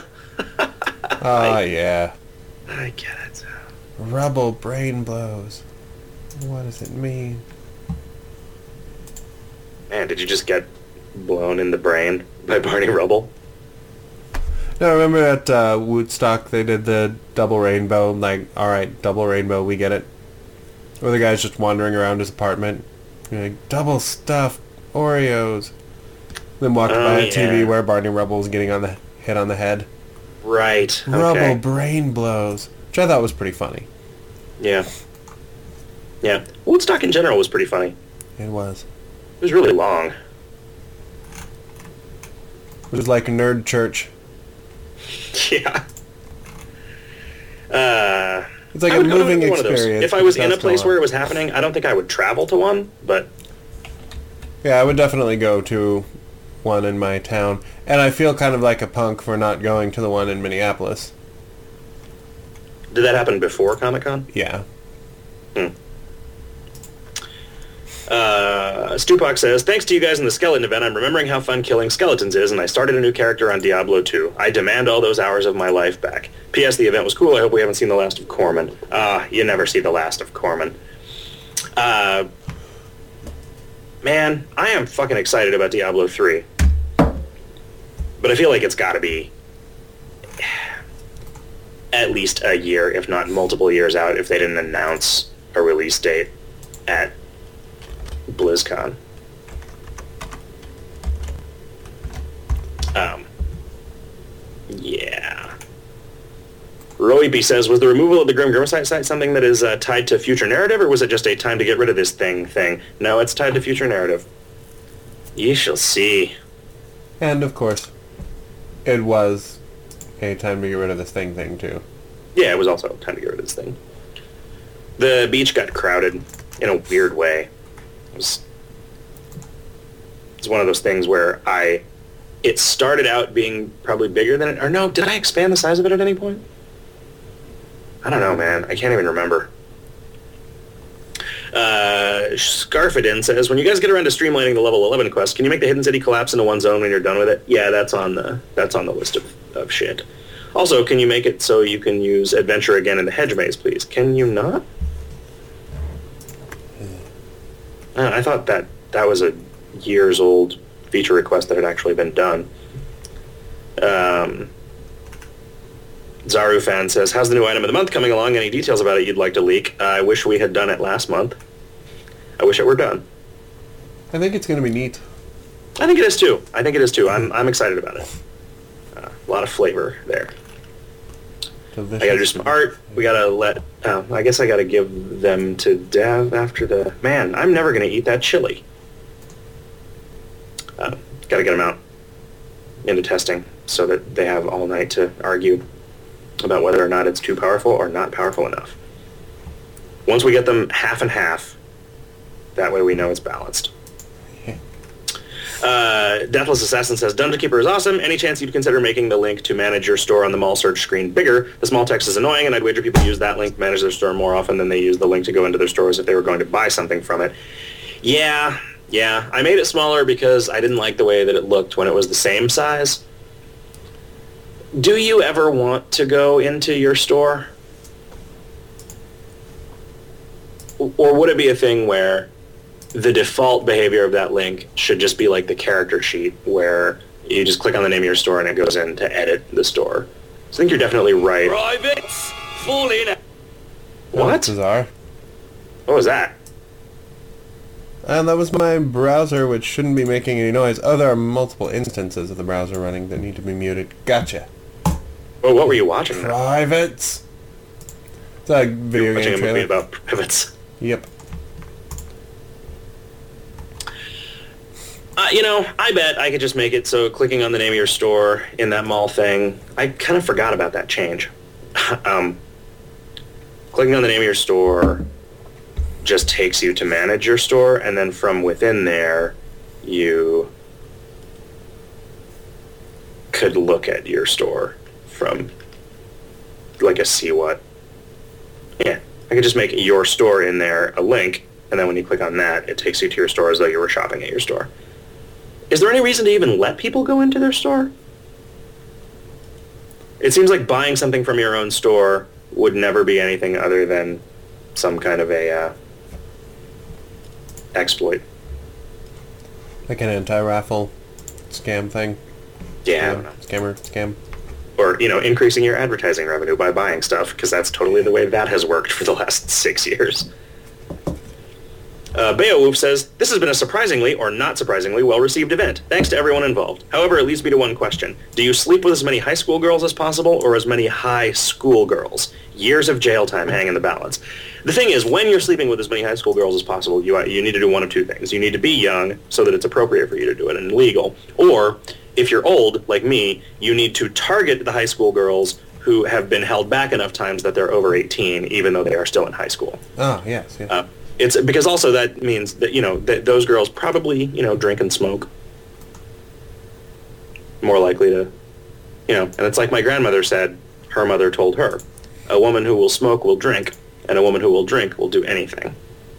Yeah. I get it. Rubble brain blows. What does it mean? Man, did you just get blown in the brain by Barney Rubble? No, I remember at Woodstock they did the double rainbow, like, alright, double rainbow, we get it. Or the guy's just wandering around his apartment. Like, double stuffed Oreos. Then walked by a TV where Barney Rubble was getting hit on the head. Right. Okay. Rubble brain blows. Which I thought was pretty funny. Yeah. Yeah. Woodstock in general was pretty funny. It was. It was really long. It was like a nerd church. Yeah. It's like a moving experience. If I was in a place where it was happening, I don't think I would travel to one, but... Yeah, I would definitely go to one in my town, and I feel kind of like a punk for not going to the one in Minneapolis. Did that happen before Comic-Con? Yeah. Stupak says, thanks to you guys in the skeleton event, I'm remembering how fun killing skeletons is, and I started a new character on Diablo 2. I demand all those hours of my life back. P.S. The event was cool. I hope we haven't seen the last of Corman. You never see the last of Corman. Man, I am fucking excited about Diablo 3. But I feel like it's gotta be at least a year, if not multiple years out, if they didn't announce a release date at BlizzCon. Yeah. Roype says, was the removal of the Grim Grimacite site something that is tied to future narrative, or was it just a time to get rid of this thing? No, it's tied to future narrative. Ye shall see. And, of course, it was a time to get rid of this thing, too. Yeah, it was also time to get rid of this thing. The beach got crowded in a weird way. It's one of those things where it started out being probably bigger than it, or no, did I expand the size of it at any point? I don't know, man. I can't even remember. Scarfidin says, when you guys get around to streamlining the level 11 quest, can you make the Hidden City collapse into one zone when you're done with it? Yeah, that's on the list of shit. Also, can you make it so you can use Adventure again in the Hedge Maze, please? Can you not? I thought that was a years-old feature request that had actually been done. Zaru fan says, how's the new item of the month coming along? Any details about it you'd like to leak? I wish we had done it last month. I wish it were done. I think it's going to be neat. I think it is too. I'm excited about it. A lot of flavor there. Delicious. I gotta do some art. We gotta I guess I gotta give them to Dev after the... Man, I'm never gonna eat that chili. Gotta get them out into testing so that they have all night to argue about whether or not it's too powerful or not powerful enough. Once we get them half and half, that way we know it's balanced. Deathless Assassin says, Dungeon Keeper is awesome. Any chance you'd consider making the link to manage your store on the mall search screen bigger? The small text is annoying, and I'd wager people use that link to manage their store more often than they use the link to go into their stores if they were going to buy something from it. Yeah. I made it smaller because I didn't like the way that it looked when it was the same size. Do you ever want to go into your store? Or would it be a thing where the default behavior of that link should just be like the character sheet where you just click on the name of your store and it goes in to edit the store? So I think you're definitely right. Privates, fall in. What? That's bizarre. What was that? And that was my browser, which shouldn't be making any noise. Oh, there are multiple instances of the browser running that need to be muted. Gotcha. Well, what were you watching? Privates. It's a video Watching game a movie trailer. about privates. Yep. I bet I could just make it so clicking on the name of your store in that mall thing, I kind of forgot about that change. Clicking on the name of your store just takes you to manage your store, and then from within there, you could look at your store from like a see what. Yeah, I could just make your store in there a link, and then when you click on that, it takes you to your store as though you were shopping at your store. Is there any reason to even let people go into their store? It seems like buying something from your own store would never be anything other than some kind of a exploit. Like an anti-raffle scam thing. Yeah, I don't know. Scam. Or, increasing your advertising revenue by buying stuff, because that's totally the way that has worked for the last 6 years. Beowulf says, this has been a surprisingly, or not surprisingly, well-received event. Thanks to everyone involved. However, it leads me to one question. Do you sleep with as many high school girls as possible, or as many high school girls? Years of jail time hang in the balance. The thing is, when you're sleeping with as many high school girls as possible, you need to do one of two things. You need to be young, so that it's appropriate for you to do it and legal. Or, if you're old, like me, you need to target the high school girls who have been held back enough times that they're over 18, even though they are still in high school. Oh, yes. It's because also that means that, that those girls probably, drink and smoke. more likely to, and it's like my grandmother said, her mother told her, a woman who will smoke will drink, and a woman who will drink will do anything.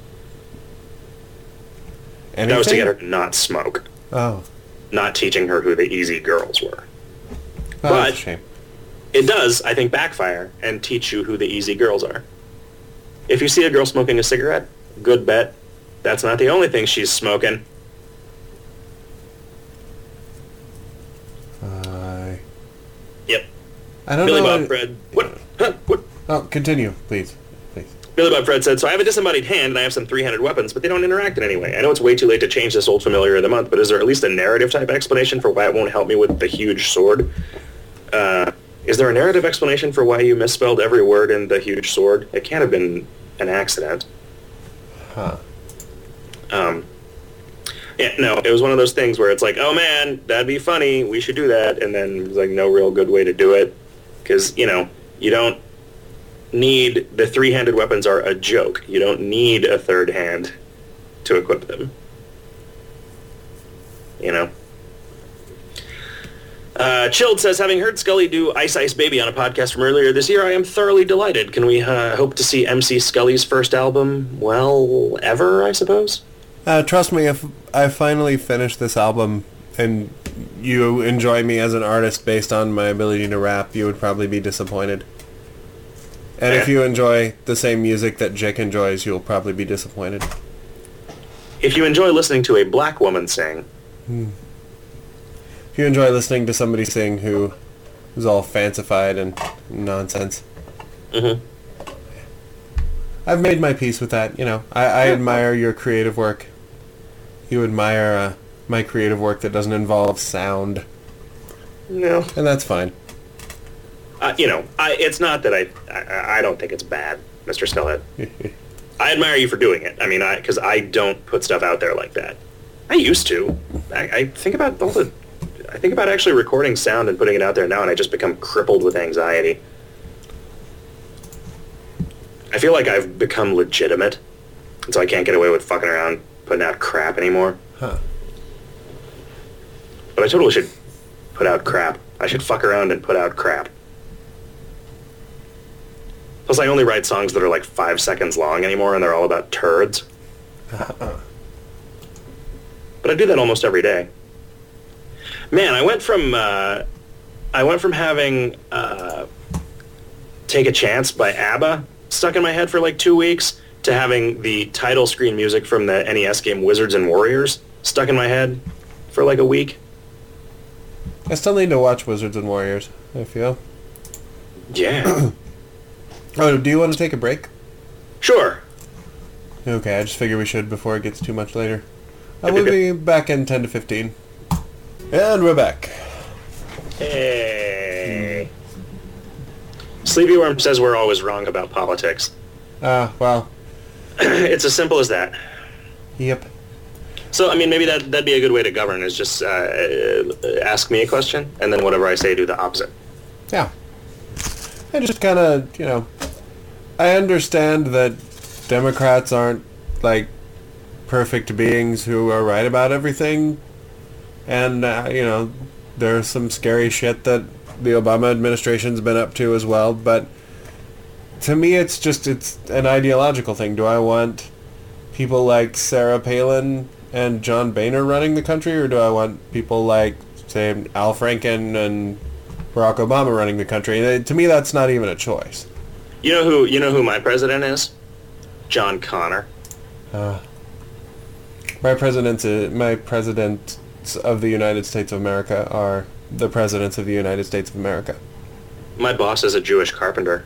Anything? That was to get her to not smoke, Oh. not teaching her who the easy girls were. Oh, that's a shame. It does, I think, backfire and teach you who the easy girls are. If you see a girl smoking a cigarette, good bet that's not the only thing she's smoking. Yep. I don't Billy know. Bob Fred. What? Huh? What? Oh, continue, please. Please. Billy Bob Fred said, so I have a disembodied hand and I have some three-handed weapons, but they don't interact in any way. I know it's way too late to change this old familiar of the month, but is there at least a narrative-type explanation for why it won't help me with the huge sword? Is there a narrative explanation for why you misspelled every word in the huge sword? It can't have been an accident. Huh. Yeah, no, it was one of those things where it's like, oh man, that'd be funny, we should do that, and then there's like no real good way to do it, because, you don't need, the three-handed weapons are a joke. You don't need a third hand to equip them. Chilled says, having heard Scully do Ice Ice Baby on a podcast from earlier this year, I am thoroughly delighted. Can we hope to see MC Scully's first album, well, ever, I suppose? Trust me, if I finally finish this album and you enjoy me as an artist based on my ability to rap, you would probably be disappointed. And if you enjoy the same music that Jick enjoys, you'll probably be disappointed. If you enjoy listening to a black woman sing... If you enjoy listening to somebody sing who is all fancified and nonsense. Mm-hmm. I've made my peace with that, I admire your creative work. You admire my creative work that doesn't involve sound. No. And that's fine. It's not that I don't think it's bad, Mr. Skullhead. I admire you for doing it. I mean, because I don't put stuff out there like that. I used to. I think about I think about actually recording sound and putting it out there now, and I just become crippled with anxiety. I feel like I've become legitimate, and so I can't get away with fucking around putting out crap anymore. Huh. But I totally should put out crap. I should fuck around and put out crap. Plus, I only write songs that are like 5 seconds long anymore, and they're all about turds. But I do that almost every day. Man, I went from having Take a Chance by ABBA stuck in my head for like 2 weeks to having the title screen music from the NES game Wizards and Warriors stuck in my head for like a week. I still need to watch Wizards and Warriors, I feel. Yeah. Oh, do you want to take a break? Sure. Okay, I just figure we should before it gets too much later. We'll be back in 10 to 15. And we're back. Hey. Sleepy Worm says we're always wrong about politics. Well. It's as simple as that. Yep. So, I mean, maybe that'd be a good way to govern, is just ask me a question, and then whatever I say, do the opposite. Yeah. I just kind of, I understand that Democrats aren't, like, perfect beings who are right about everything. And, there's some scary shit that the Obama administration's been up to as well. But to me, it's an ideological thing. Do I want people like Sarah Palin and John Boehner running the country, or do I want people like, say, Al Franken and Barack Obama running the country? And to me, that's not even a choice. You know who my president is? John Connor. My presidents of the United States of America are the presidents of the United States of America. My boss is a Jewish carpenter.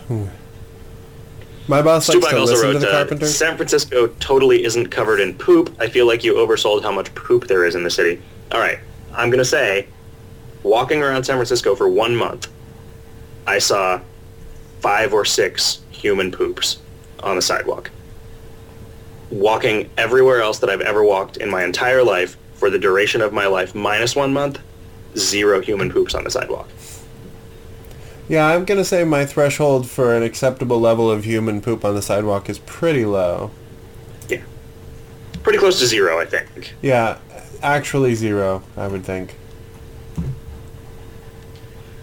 My boss likes to also listen wrote, to the carpenter. San Francisco totally isn't covered in poop. I feel like you oversold how much poop there is in the city. All right, I'm going to say, walking around San Francisco for 1 month, I saw 5 or 6 human poops on the sidewalk. Walking everywhere else that I've ever walked in my entire life for the duration of my life, minus 1 month, 0 human poops on the sidewalk. Yeah, I'm going to say my threshold for an acceptable level of human poop on the sidewalk is pretty low. Yeah. Pretty close to 0, I think. Yeah, actually 0, I would think.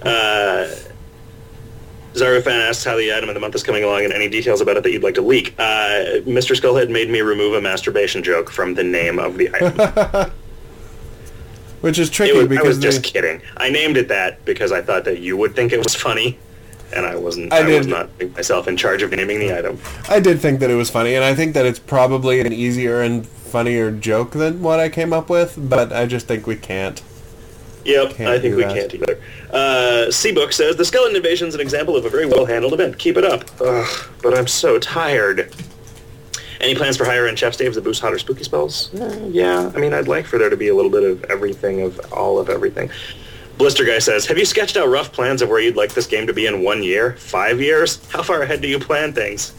Zarufan asks how the item of the month is coming along and any details about it that you'd like to leak. Mr. Skullhead made me remove a masturbation joke from the name of the item. Which is tricky I because was just kidding. I named it that because I thought that you would think it was funny, and I was not putting myself in charge of naming the item. I did think that it was funny, and I think that it's probably an easier and funnier joke than what I came up with, but I just think we can't. Yep, I think we can't either. C-Book says, the Skeleton Invasion is an example of a very well-handled event. Keep it up. Ugh, but I'm so tired. Any plans for higher-end chef staves that boost hotter spooky spells? Yeah, I mean, I'd like for there to be a little bit of everything, of all of everything. Blister Guy says, have you sketched out rough plans of where you'd like this game to be in 1 year? 5 years? How far ahead do you plan things?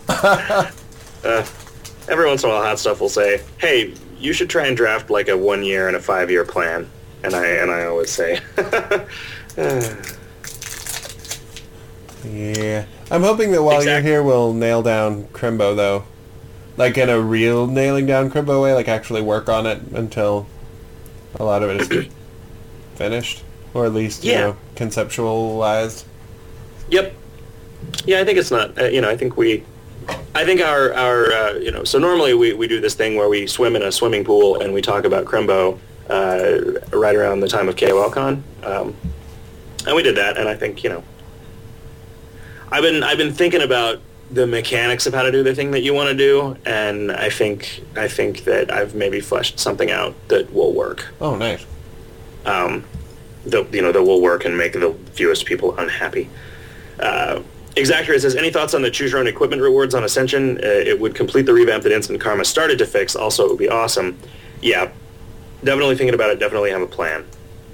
Every once in a while, Hot Stuff will say, hey, you should try and draft like a 1 year and a 5 year plan. And I always say, yeah. I'm hoping that while you're here, we'll nail down Crimbo, though. Like, in a real nailing down Crimbo way, like actually work on it until a lot of it is finished. Or at least, you know, conceptualized. Yep. Yeah, I think it's not, I think our so normally we do this thing where we swim in a swimming pool and we talk about Crimbo right around the time of KOLCon. And we did that, and I think, I've been thinking about the mechanics of how to do the thing that you want to do, and I think that I've maybe fleshed something out that will work. Oh, nice. That will work and make the fewest people unhappy. Exactor says, any thoughts on the choose your own equipment rewards on Ascension? It would complete the revamp that Instant Karma started to fix. Also, it would be awesome. Yeah, definitely thinking about it. Definitely have a plan.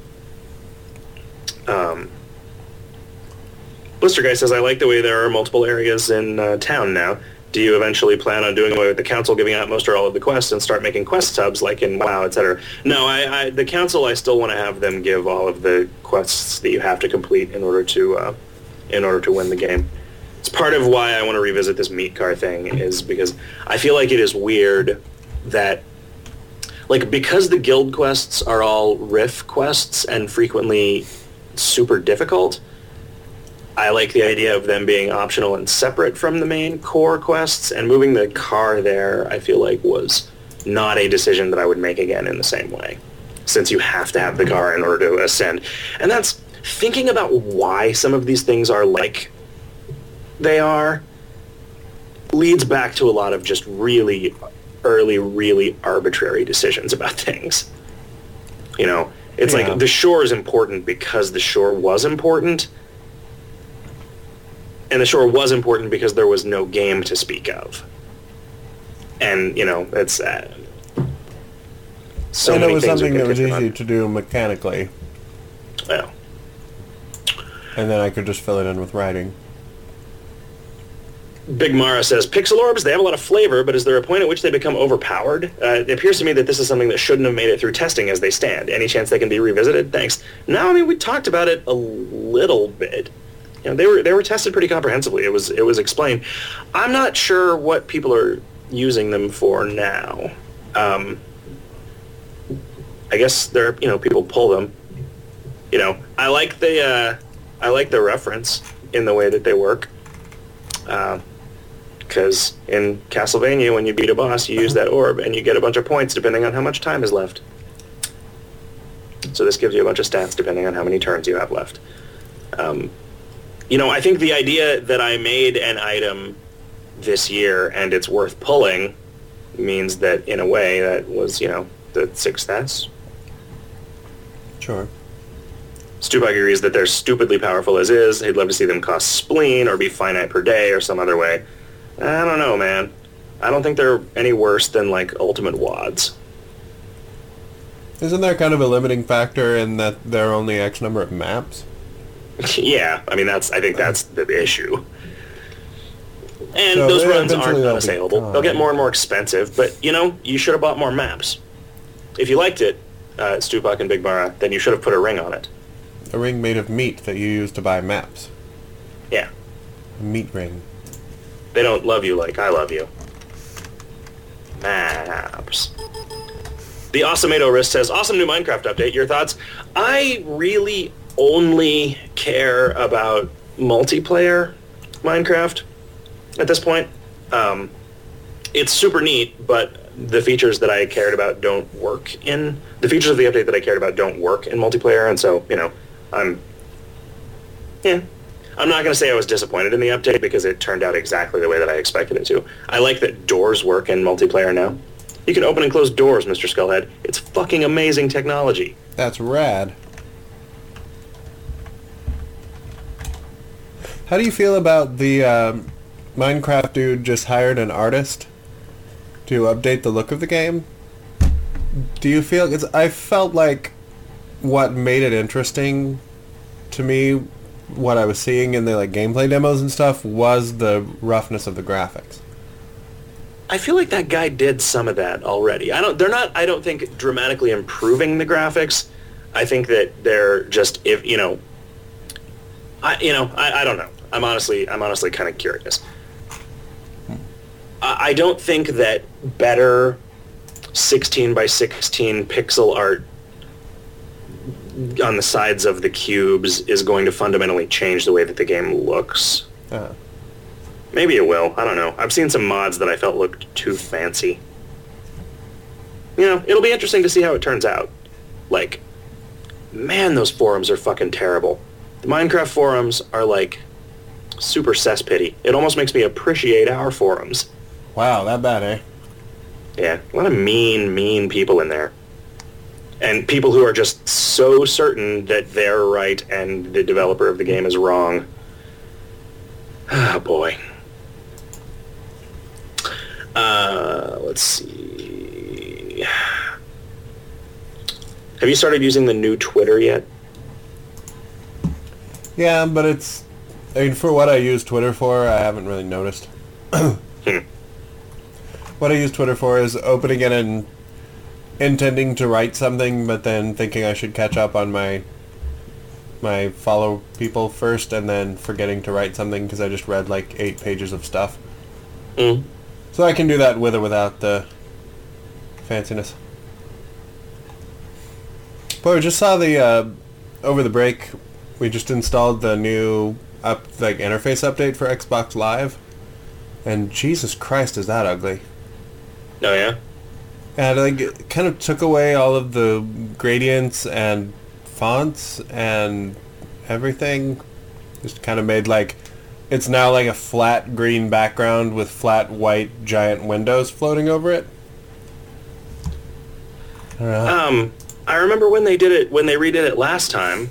Blister Guy says, I like the way there are multiple areas in town now. Do you eventually plan on doing away with the council giving out most or all of the quests and start making quest hubs like in WoW, etc.? No, the council, I still want to have them give all of the quests that you have to complete in order to win the game. It's part of why I want to revisit this meat car thing, is because I feel like it is weird that, like, because the guild quests are all riff quests and frequently super difficult, I like the idea of them being optional and separate from the main core quests, and moving the car there, I feel like, was not a decision that I would make again in the same way, since you have to have the car in order to ascend. And that's thinking about why some of these things are like they are, leads back to a lot of just really early, really arbitrary decisions about things. It's like the shore is important because the shore was important, and the shore was important because there was no game to speak of. And, it's so and many it was things something that was easy on. to do mechanically. Well. And then I could just fill it in with writing. Big Mara says, Pixel orbs, they have a lot of flavor, but is there a point at which they become overpowered? It appears to me that this is something that shouldn't have made it through testing as they stand. Any chance they can be revisited? Thanks. No, I mean, we talked about it a little bit. They were tested pretty comprehensively. It was explained. I'm not sure what people are using them for now. I guess people pull them. I like the reference in the way that they work. Because in Castlevania, when you beat a boss, you use that orb, and you get a bunch of points depending on how much time is left. So this gives you a bunch of stats depending on how many turns you have left. I think the idea that I made an item this year and it's worth pulling means that, in a way, that was, the success. Sure. Stupag agrees that they're stupidly powerful as is. He'd love to see them cost spleen or be finite per day or some other way. I don't know, man. I don't think they're any worse than, like, ultimate wads. Isn't there kind of a limiting factor in that there are only X number of maps? Yeah, I mean, I think that's the issue. And So those runs eventually aren't they'll be unassailable. gone. They'll get more and more expensive, but, you should have bought more maps. If you liked it, Stupak and Big Mara, then you should have put a ring on it. A ring made of meat that you use to buy maps. Yeah. A meat ring. They don't love you like I love you. Maps. The Awesomado Wrist says, awesome new Minecraft update. Your thoughts? I really only care about multiplayer Minecraft at this point. It's super neat, but the features that I cared about don't work in... The features of the update that I cared about don't work in multiplayer, and so, I'm not going to say I was disappointed in the update because it turned out exactly the way that I expected it to. I like that doors work in multiplayer now. You can open and close doors, Mr. Skullhead. It's fucking amazing technology. That's rad. How do you feel about the Minecraft dude just hired an artist to update the look of the game? Do you feel... I felt like what made it interesting to me, what I was seeing in the gameplay demos and stuff, was the roughness of the graphics. I feel like that guy did some of that already. I don't think dramatically improving the graphics. I think that they're just, I don't know. I'm honestly kind of curious. I don't think that better 16 by 16 pixel art on the sides of the cubes is going to fundamentally change the way that the game looks. Maybe it will. I don't know. I've seen some mods that I felt looked too fancy. It'll be interesting to see how it turns out. Man, those forums are fucking terrible. The Minecraft forums are super cesspitty. It almost makes me appreciate our forums. Wow, that bad, eh? Yeah, a lot of mean people in there. And people who are just so certain that they're right and the developer of the game is wrong. Oh, boy. Let's see. Have you started using the new Twitter yet? Yeah, but it's... for what I use Twitter for, I haven't really noticed. What I use Twitter for is opening it and intending to write something, but then thinking I should catch up on my follow people first, and then forgetting to write something because I just read 8 pages of stuff. So I can do that with or without the fanciness. But we just saw the over the break, we just installed the new interface update for Xbox Live, and Jesus Christ, is that ugly. Oh yeah? And it kind of took away all of the gradients and fonts and everything. Just kind of made it's now a flat green background with flat white giant windows floating over it. I don't know. I remember when they redid it last time.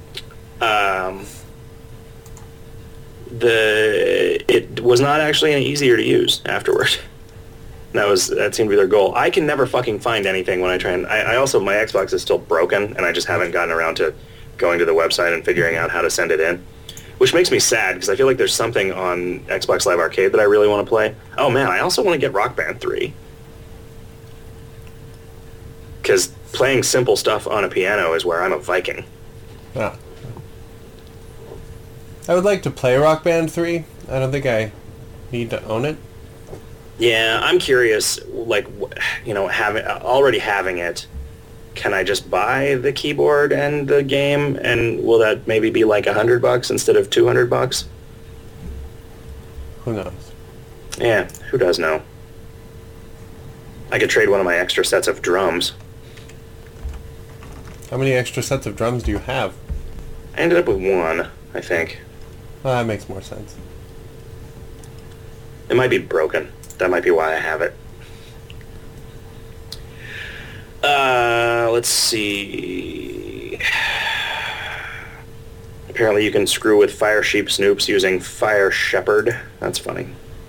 It was not actually any easier to use afterward. That seemed to be their goal. I can never fucking find anything when I try and... I also, my Xbox is still broken, and I just haven't gotten around to going to the website and figuring out how to send it in. Which makes me sad, because I feel like there's something on Xbox Live Arcade that I really want to play. Oh man, I also want to get Rock Band 3. Because playing simple stuff on a piano is where I'm a Viking. Yeah. I would like to play Rock Band 3. I don't think I need to own it. Yeah, I'm curious, already having it, can I just buy the keyboard and the game, and will that maybe be $100 instead of $200? Who knows? Yeah, who does know? I could trade one of my extra sets of drums. How many extra sets of drums do you have? I ended up with one, I think. Well, that makes more sense. It might be broken. That might be why I have it. Let's see. Apparently you can screw with Fire Sheep Snoops using Fire Shepherd. That's funny.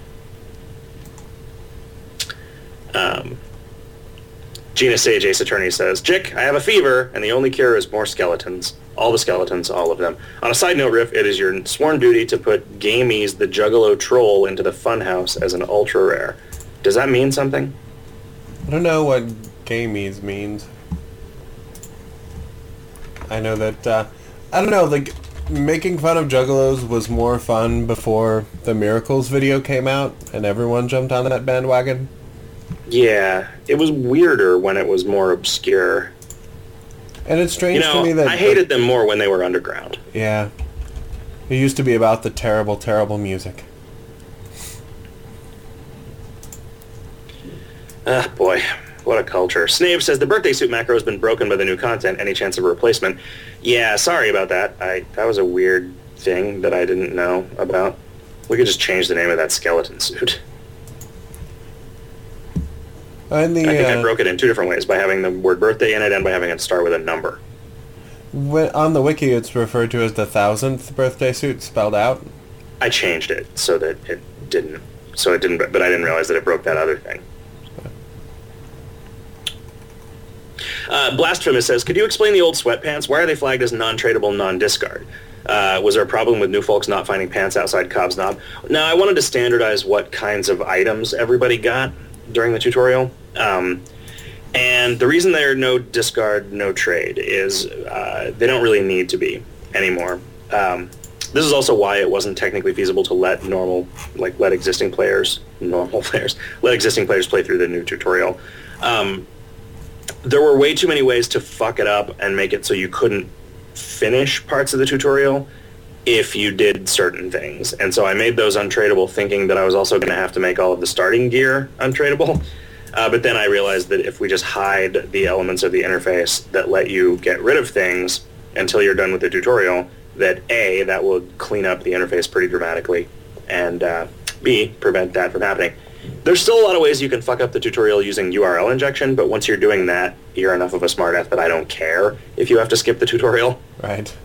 Gina Sage, Ace Attorney, says, Jick, I have a fever, and the only cure is more skeletons. All the skeletons, all of them. On a side note, Riff, it is your sworn duty to put Gamies the Juggalo Troll into the Funhouse as an ultra rare. Does that mean something? I don't know what Gamies means. I know that, I don't know, making fun of Juggalos was more fun before the Miracles video came out, and everyone jumped on that bandwagon. Yeah, it was weirder when it was more obscure. And it's strange You know, to me that... I hated them more when they were underground. Yeah. It used to be about the terrible, terrible music. Ah, boy. What a culture. Snave says, the birthday suit macro has been broken by the new content. Any chance of a replacement? Yeah, sorry about that. That was a weird thing that I didn't know about. We could just change the name of that skeleton suit. And the, I think I broke it in two different ways, by having the word birthday in it and by having it start with a number. on the wiki, it's referred to as the 1000th birthday suit spelled out. I changed it so that it didn't. But I didn't realize that it broke that other thing. Blasphemous says, could you explain the old sweatpants? Why are they flagged as non-tradable, non-discard? Was there a problem with new folks not finding pants outside Cobb's Knob? No, I wanted to standardize what kinds of items everybody got during the tutorial. And the reason they're no discard, no trade is they don't really need to be anymore. This is also why it wasn't technically feasible to let existing players play through the new tutorial. There were way too many ways to fuck it up and make it so you couldn't finish parts of the tutorial if you did certain things. And so I made those untradeable, thinking that I was also going to have to make all of the starting gear untradeable. But then I realized that if we just hide the elements of the interface that let you get rid of things until you're done with the tutorial, that A, that will clean up the interface pretty dramatically, and B, prevent that from happening. There's still a lot of ways you can fuck up the tutorial using URL injection, but once you're doing that, you're enough of a smartass that I don't care if you have to skip the tutorial. Right.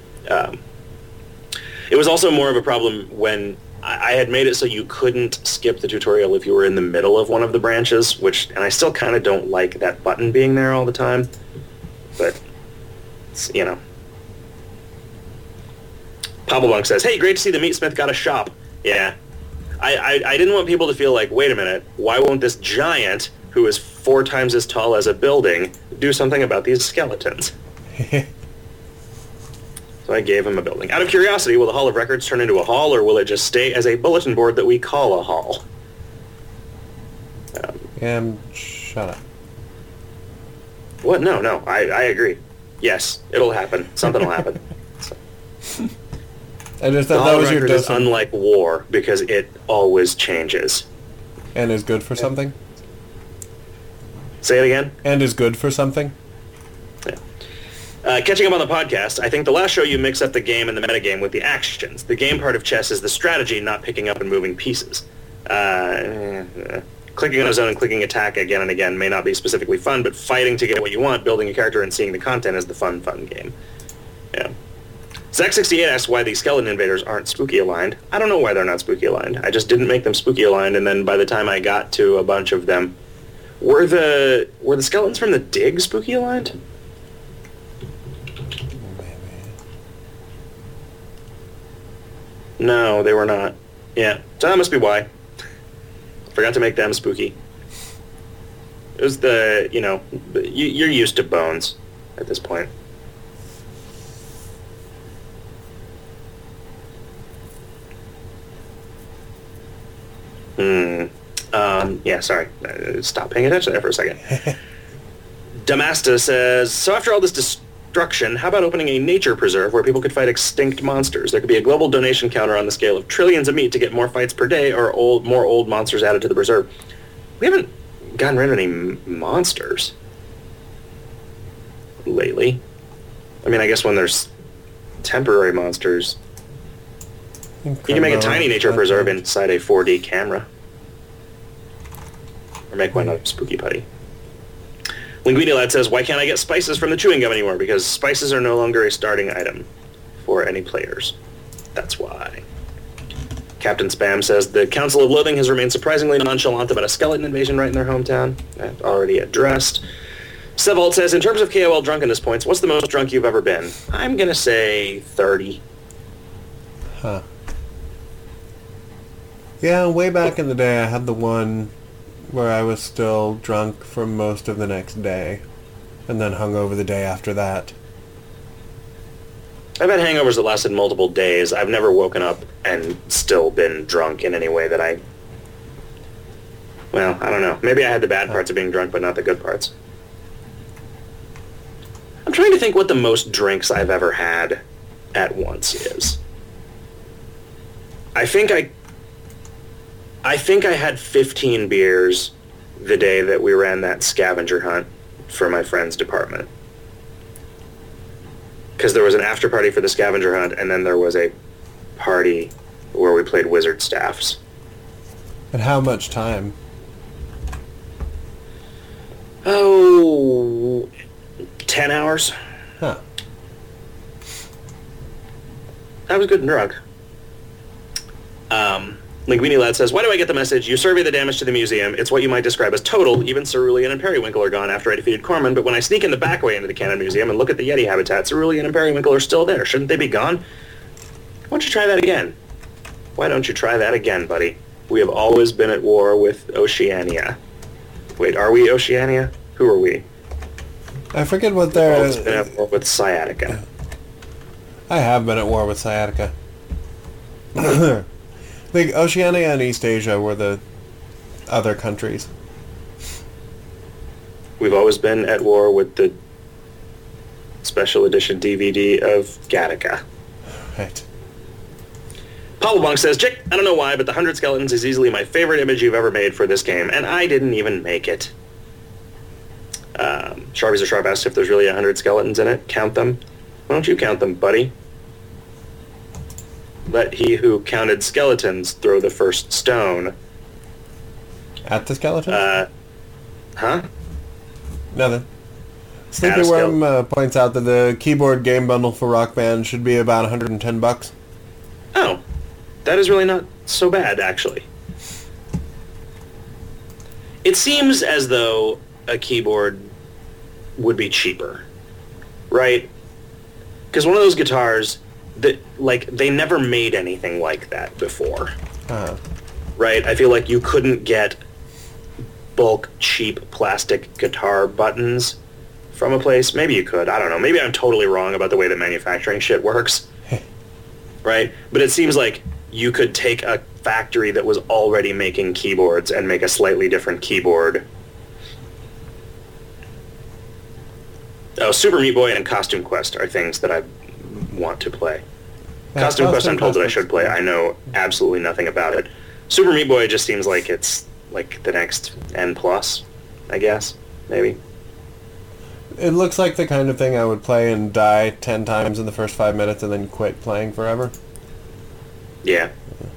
It was also more of a problem when I had made it so you couldn't skip the tutorial if you were in the middle of one of the branches, and I still kind of don't like that button being there all the time, but, you know. Poppleblunk says, hey, great to see the Meatsmith got a shop. Yeah. I didn't want people to feel like, wait a minute, why won't this giant, who is 4 times as tall as a building, do something about these skeletons? So I gave him a building. Out of curiosity, will the Hall of Records turn into a hall, or will it just stay as a bulletin board that we call a hall? Shut up. What? No, I agree. Yes, it'll happen. Something will happen. So. I just The thought Hall that of was your Records is dose. unlike war because it always changes. And is good for something? Say it again? And is good for something? Catching up on the podcast, I think the last show you mix up the game and the metagame with the actions. The game part of chess is the strategy, not picking up and moving pieces. Clicking on a zone and clicking attack again and again may not be specifically fun, but fighting to get what you want, building a character, and seeing the content is the fun game. Yeah. Zach68 asks why the skeleton invaders aren't spooky aligned. I don't know why they're not spooky aligned. I just didn't make them spooky aligned, and then by the time I got to a bunch of them, were the skeletons from the dig spooky aligned? No, they were not. Yeah, so that must be why. Forgot to make them spooky. It was you're used to bones at this point. Yeah, sorry. Stop paying attention there for a second. Damasta says, so after all this destruction, how about opening a nature preserve where people could fight extinct monsters? There could be a global donation counter on the scale of trillions of meat to get more fights per day, or more old monsters added to the preserve. We haven't gotten rid of any monsters lately. I mean, I guess when there's temporary monsters, you can make a tiny nature preserve inside a 4D camera. Or make one out of Spooky Putty. Linguini Lad says, why can't I get spices from the chewing gum anymore? Because spices are no longer a starting item for any players. That's why. Captain Spam says, the Council of Loathing has remained surprisingly nonchalant about a skeleton invasion right in their hometown. That's already addressed. Sevalt says, in terms of KOL drunkenness points, what's the most drunk you've ever been? I'm going to say 30. Huh. Yeah, way back in the day I had the one where I was still drunk for most of the next day, and then hungover the day after that. I've had hangovers that lasted multiple days. I've never woken up and still been drunk in any way that I don't know. Maybe I had the bad parts of being drunk, but not the good parts. I'm trying to think what the most drinks I've ever had at once is. I think I had 15 beers the day that we ran that scavenger hunt for my friend's department. Because there was an after party for the scavenger hunt, and then there was a party where we played Wizard Staffs. And how much time? Oh, 10 hours. Huh. That was good and drunk. Linguini Lad says, why do I get the message? You survey the damage to the museum. It's what you might describe as total. Even Cerulean and Periwinkle are gone after I defeated Corman. But when I sneak in the back way into the Cannon Museum and look at the Yeti habitat, Cerulean and Periwinkle are still there. Shouldn't they be gone? Why don't you try that again? Why don't you try that again, buddy? We have always been at war with Oceania. Wait, are we Oceania? Who are we? I forget what We've they're... always been at war with Sciatica. I have been at war with sciatica. Like, Oceania and East Asia were the other countries. We've always been at war with the special edition DVD of Gattaca. Right. Pablo Blanc says, Chick, I don't know why, but the 100 Skeletons is easily my favorite image you've ever made for this game, and I didn't even make it. Sharpies or Sharp asked if there's really 100 skeletons in it. Count them. Why don't you count them, buddy? Let he who counted skeletons throw the first stone. At the skeleton? Huh? Nothing. Sleepy Add a Worm points out that the keyboard game bundle for Rock Band should be about $110. Oh, that is really not so bad, actually. It seems as though a keyboard would be cheaper, right? Because one of those guitars that, like, they never made anything like that before, right? I feel like you couldn't get bulk, cheap plastic guitar buttons from a place. Maybe you could. I don't know. Maybe I'm totally wrong about the way that manufacturing shit works, right? But it seems like you could take a factory that was already making keyboards and make a slightly different keyboard. Oh, Super Meat Boy and Costume Quest are things that I want to play. Yeah, Costume Quest, I'm told that I Quest. should play. I know absolutely nothing about it. Super Meat Boy just seems like it's like the next N+, I guess, maybe. It looks like the kind of thing I would play and die 10 times in the first 5 minutes and then quit playing forever. Yeah.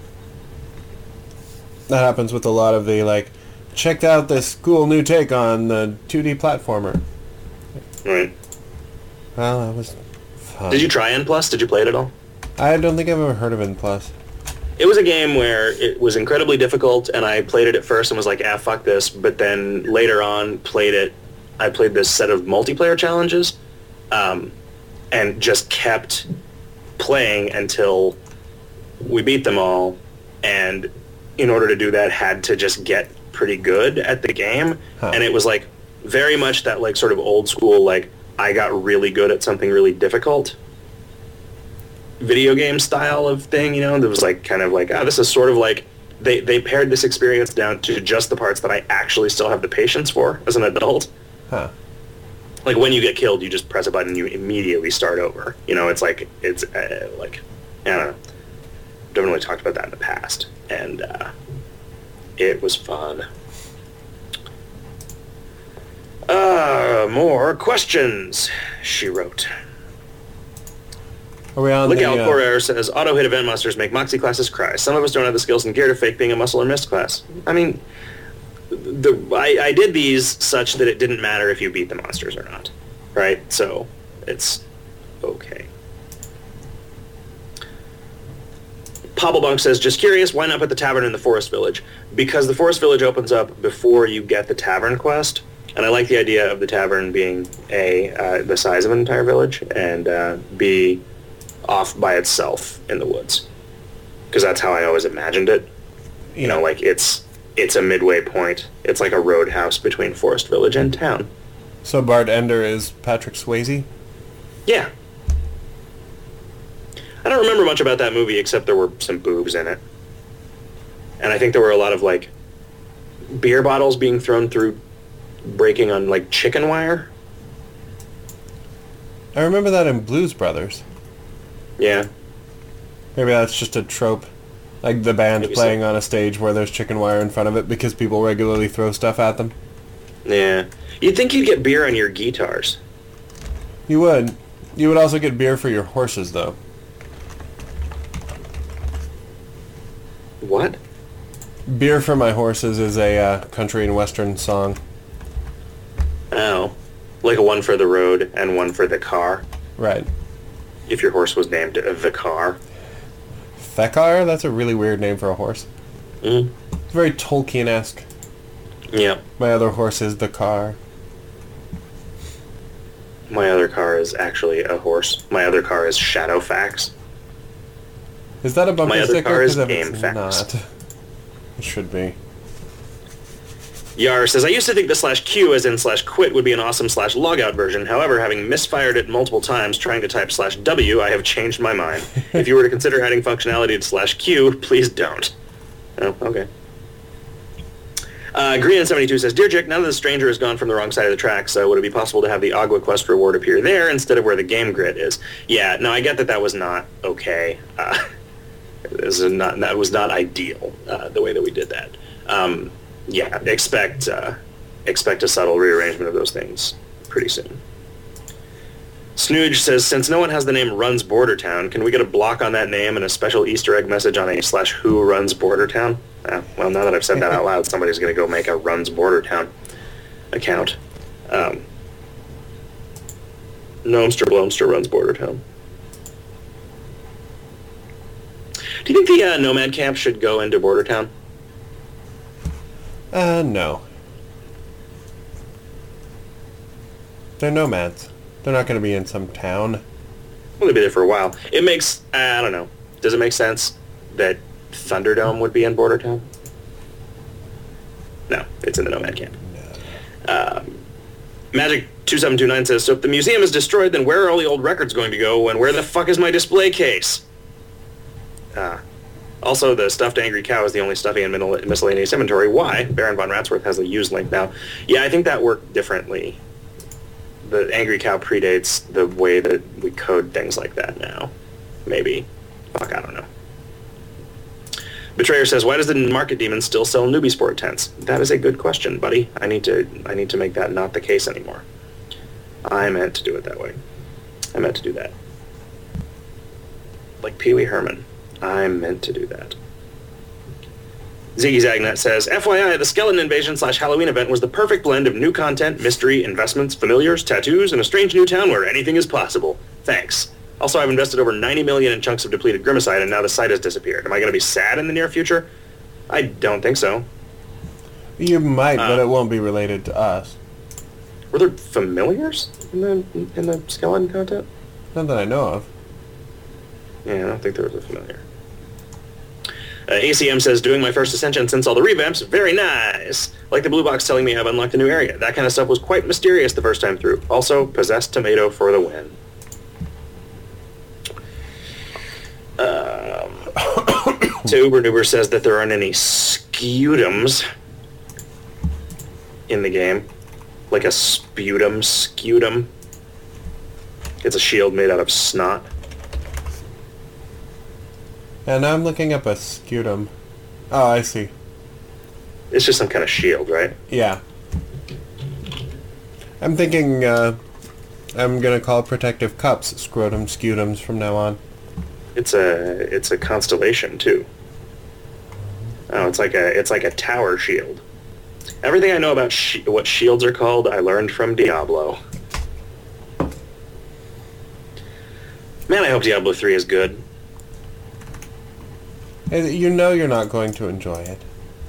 That happens with a lot of the, like, checked out this cool new take on the 2D platformer. Right. Well, that was fun. Did you try N+? Did you play it at all? I don't think I've ever heard of N+. It was a game where it was incredibly difficult, and I played it at first and was like, fuck this, but then later on I played this set of multiplayer challenges, and just kept playing until we beat them all, and in order to do that, had to just get pretty good at the game, and it was like very much that like sort of old school, like I got really good at something really difficult video game style of thing, you know. There was like kind of like, this is sort of like they pared this experience down to just the parts that I actually still have the patience for as an adult. Like when you get killed, you just press a button, you immediately start over. You know, it's like like I don't know. Definitely talked about that in the past, and it was fun. More questions, she wrote. Are we on Look the... out, Corsair says, auto-hit event monsters make Moxie classes cry. Some of us don't have the skills and gear to fake being a muscle or mist class. I mean, I did these such that it didn't matter if you beat the monsters or not, right? So, it's okay. Pabblebunk says, just curious, why not put the tavern in the Forest Village? Because the Forest Village opens up before you get the tavern quest, and I like the idea of the tavern being A, the size of an entire village, and B, off by itself in the woods. Because that's how I always imagined it. You know, like it's a midway point. It's like a roadhouse between Forest Village and town. So Bart Ender is Patrick Swayze? Yeah. I don't remember much about that movie except there were some boobs in it. And I think there were a lot of, like, beer bottles being thrown through breaking on, like, chicken wire. I remember that in Blues Brothers. Yeah. Maybe that's just a trope. Like the band Maybe playing so. on a stage where there's chicken wire in front of it because people regularly throw stuff at them. Yeah. You'd think you'd get beer on your guitars. You would. You would also get beer for your horses, though. What? Beer for My Horses is a country and western song. Oh. Like a one for the road and one for the car. Right. If your horse was named the car. Thekar? That's a really weird name for a horse. Mm. It's very Tolkien-esque. Yep. My other horse is the car. My other car is actually a horse. My other car is Shadowfax. Is that a bumper My other sticker? car is 'Cause if it's GameFAQs. not, it should be. Yar says, I used to think the /Q as in /quit would be an awesome /logout version. However, having misfired it multiple times trying to type /W, I have changed my mind. If you were to consider adding functionality to /Q, please don't. Oh, okay. Green72 says, Dear Jick, now that the stranger has gone from the wrong side of the tracks, would it be possible to have the Agua Quest reward appear there instead of where the game grid is? Yeah, no, I get that that was not okay. That was not ideal, the way that we did that. Yeah, expect a subtle rearrangement of those things pretty soon. Snooge says, since no one has the name Runs Border Town, can we get a block on that name and a special Easter egg message on a /Who Runs Border Town? Well, now that I've said that out loud, somebody's going to go make a Runs Border Town account. Gnomster Blomster Runs Border Town. Do you think the Nomad Camp should go into Border Town? No. They're nomads. They're not going to be in some town. Well, they'll be there for a while. It makes, I don't know. Does it make sense that Thunderdome would be in Border Town? No, it's in the Nomad Camp. Magic2729 says, so if the museum is destroyed, then where are all the old records going to go, and where the fuck is my display case? Also, the stuffed angry cow is the only stuffy in miscellaneous inventory. Why? Baron von Ratsworth has a used link now. Yeah, I think that worked differently. The angry cow predates the way that we code things like that now. Maybe. Fuck, I don't know. Betrayer says, why does the Market Demon still sell newbie sport tents? That is a good question, buddy. I need to make that not the case anymore. I meant to do it that way. I meant to do that. Like Pee Wee Herman. I meant to do that. Ziggy Zagnut says, FYI, the Skeleton Invasion /Halloween event was the perfect blend of new content, mystery, investments, familiars, tattoos, and a strange new town where anything is possible. Thanks. Also, I've invested over 90 million in chunks of depleted Grimacide, and now the site has disappeared. Am I going to be sad in the near future? I don't think so. You might, but it won't be related to us. Were there familiars in the skeleton content? Not that I know of. Yeah, I don't think there was a familiar. ACM says, doing my first ascension since all the revamps, very nice. Like the blue box telling me I've unlocked a new area. That kind of stuff was quite mysterious the first time through. Also, possessed tomato for the win. Uber Noober says that there aren't any scutums in the game. Like a sputum. It's a shield made out of snot. And now I'm looking up a scutum. Oh, I see. It's just some kind of shield, right? Yeah. I'm thinking I'm going to call protective cups scrotum scutums from now on. It's a constellation too. Oh, it's like a tower shield. Everything I know about what shields are called, I learned from Diablo. Man, I hope Diablo 3 is good. You know you're not going to enjoy it.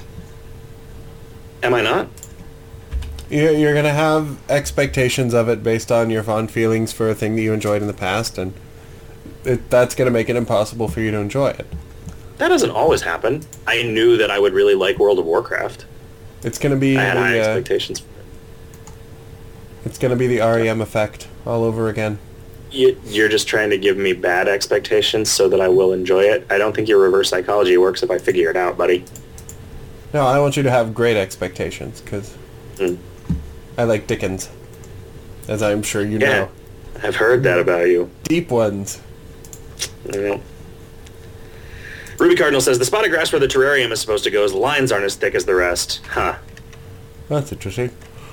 Am I not? You're going to have expectations of it based on your fond feelings for a thing that you enjoyed in the past, and that's going to make it impossible for you to enjoy it. That doesn't always happen. I knew that I would really like World of Warcraft. It's going to be I had high expectations for it. It's going to be the REM effect all over again. You're just trying to give me bad expectations so that I will enjoy it. I don't think your reverse psychology works if I figure it out, buddy. No, I want you to have great expectations, because I like Dickens, as I'm sure you know. I've heard that about you. Deep ones. Yeah. Ruby Cardinal says, the spot of grass where the terrarium is supposed to go, the lines aren't as thick as the rest. Huh. That's interesting.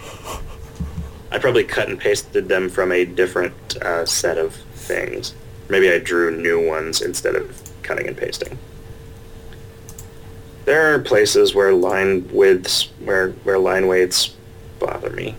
I probably cut and pasted them from a different set of things. Maybe I drew new ones instead of cutting and pasting. There are places where line widths, where line weights bother me.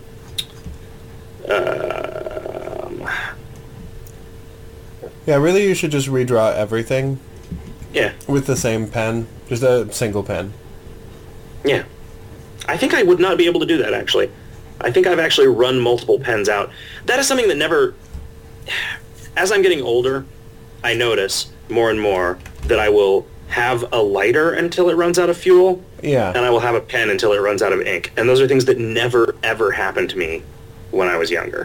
Yeah, really you should just redraw everything. Yeah. With the same pen. Just a single pen. Yeah. I think I would not be able to do that, actually. I think I've actually run multiple pens out. That is something that never... As I'm getting older, I notice more and more that I will have a lighter until it runs out of fuel. Yeah. And I will have a pen until it runs out of ink. And those are things that never, ever happened to me when I was younger.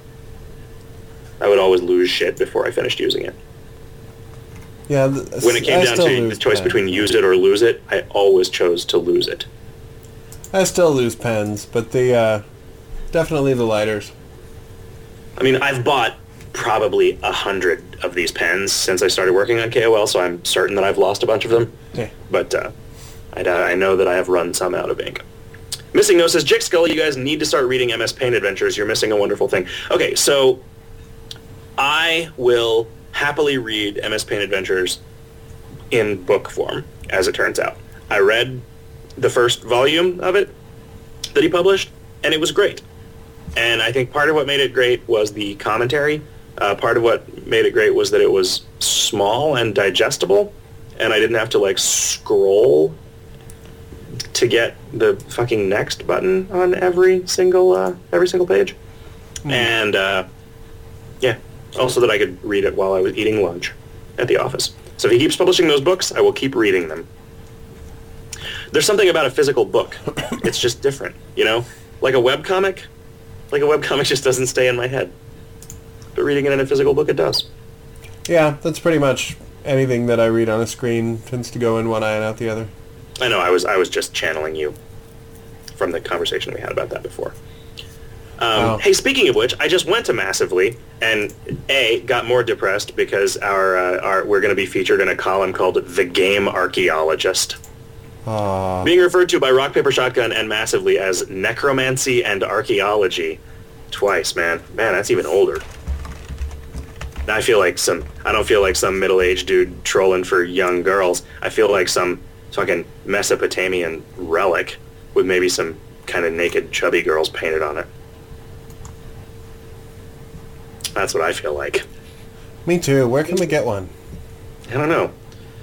I would always lose shit before I finished using it. Yeah. When it came down to the choice between use it or lose it, I always chose to lose it. I still lose pens, but the definitely the lighters. I mean, I've bought probably 100 of these pens since I started working on KOL, so I'm certain that I've lost a bunch of them. Yeah. But I know that I have run some out of ink. Missing No says, Jick Scully, you guys need to start reading MS Paint Adventures. You're missing a wonderful thing. Okay, so I will happily read MS Paint Adventures in book form, as it turns out. I read the first volume of it that he published, and it was great. And I think part of what made it great was the commentary. Part of what made it great was that it was small and digestible, and I didn't have to, like, scroll to get the fucking next button on every single page. And, yeah, also that I could read it while I was eating lunch at the office. So if he keeps publishing those books, I will keep reading them. There's something about a physical book. It's just different, you know? Like a webcomic just doesn't stay in my head. But reading it in a physical book, it does. Yeah, that's pretty much anything that I read on a screen tends to go in one eye and out the other. I know, I was just channeling you from the conversation we had about that before. Wow. Hey, speaking of which, I just went to Massively and got more depressed because our we're going to be featured in a column called The Game Archaeologist. Being referred to by Rock Paper Shotgun and Massively as necromancy and archaeology twice, man. Man, that's even older. Now I don't feel like some middle-aged dude trolling for young girls. I feel like some fucking Mesopotamian relic with maybe some kind of naked chubby girls painted on it. That's what I feel like. Me too. Where can we get one? I don't know.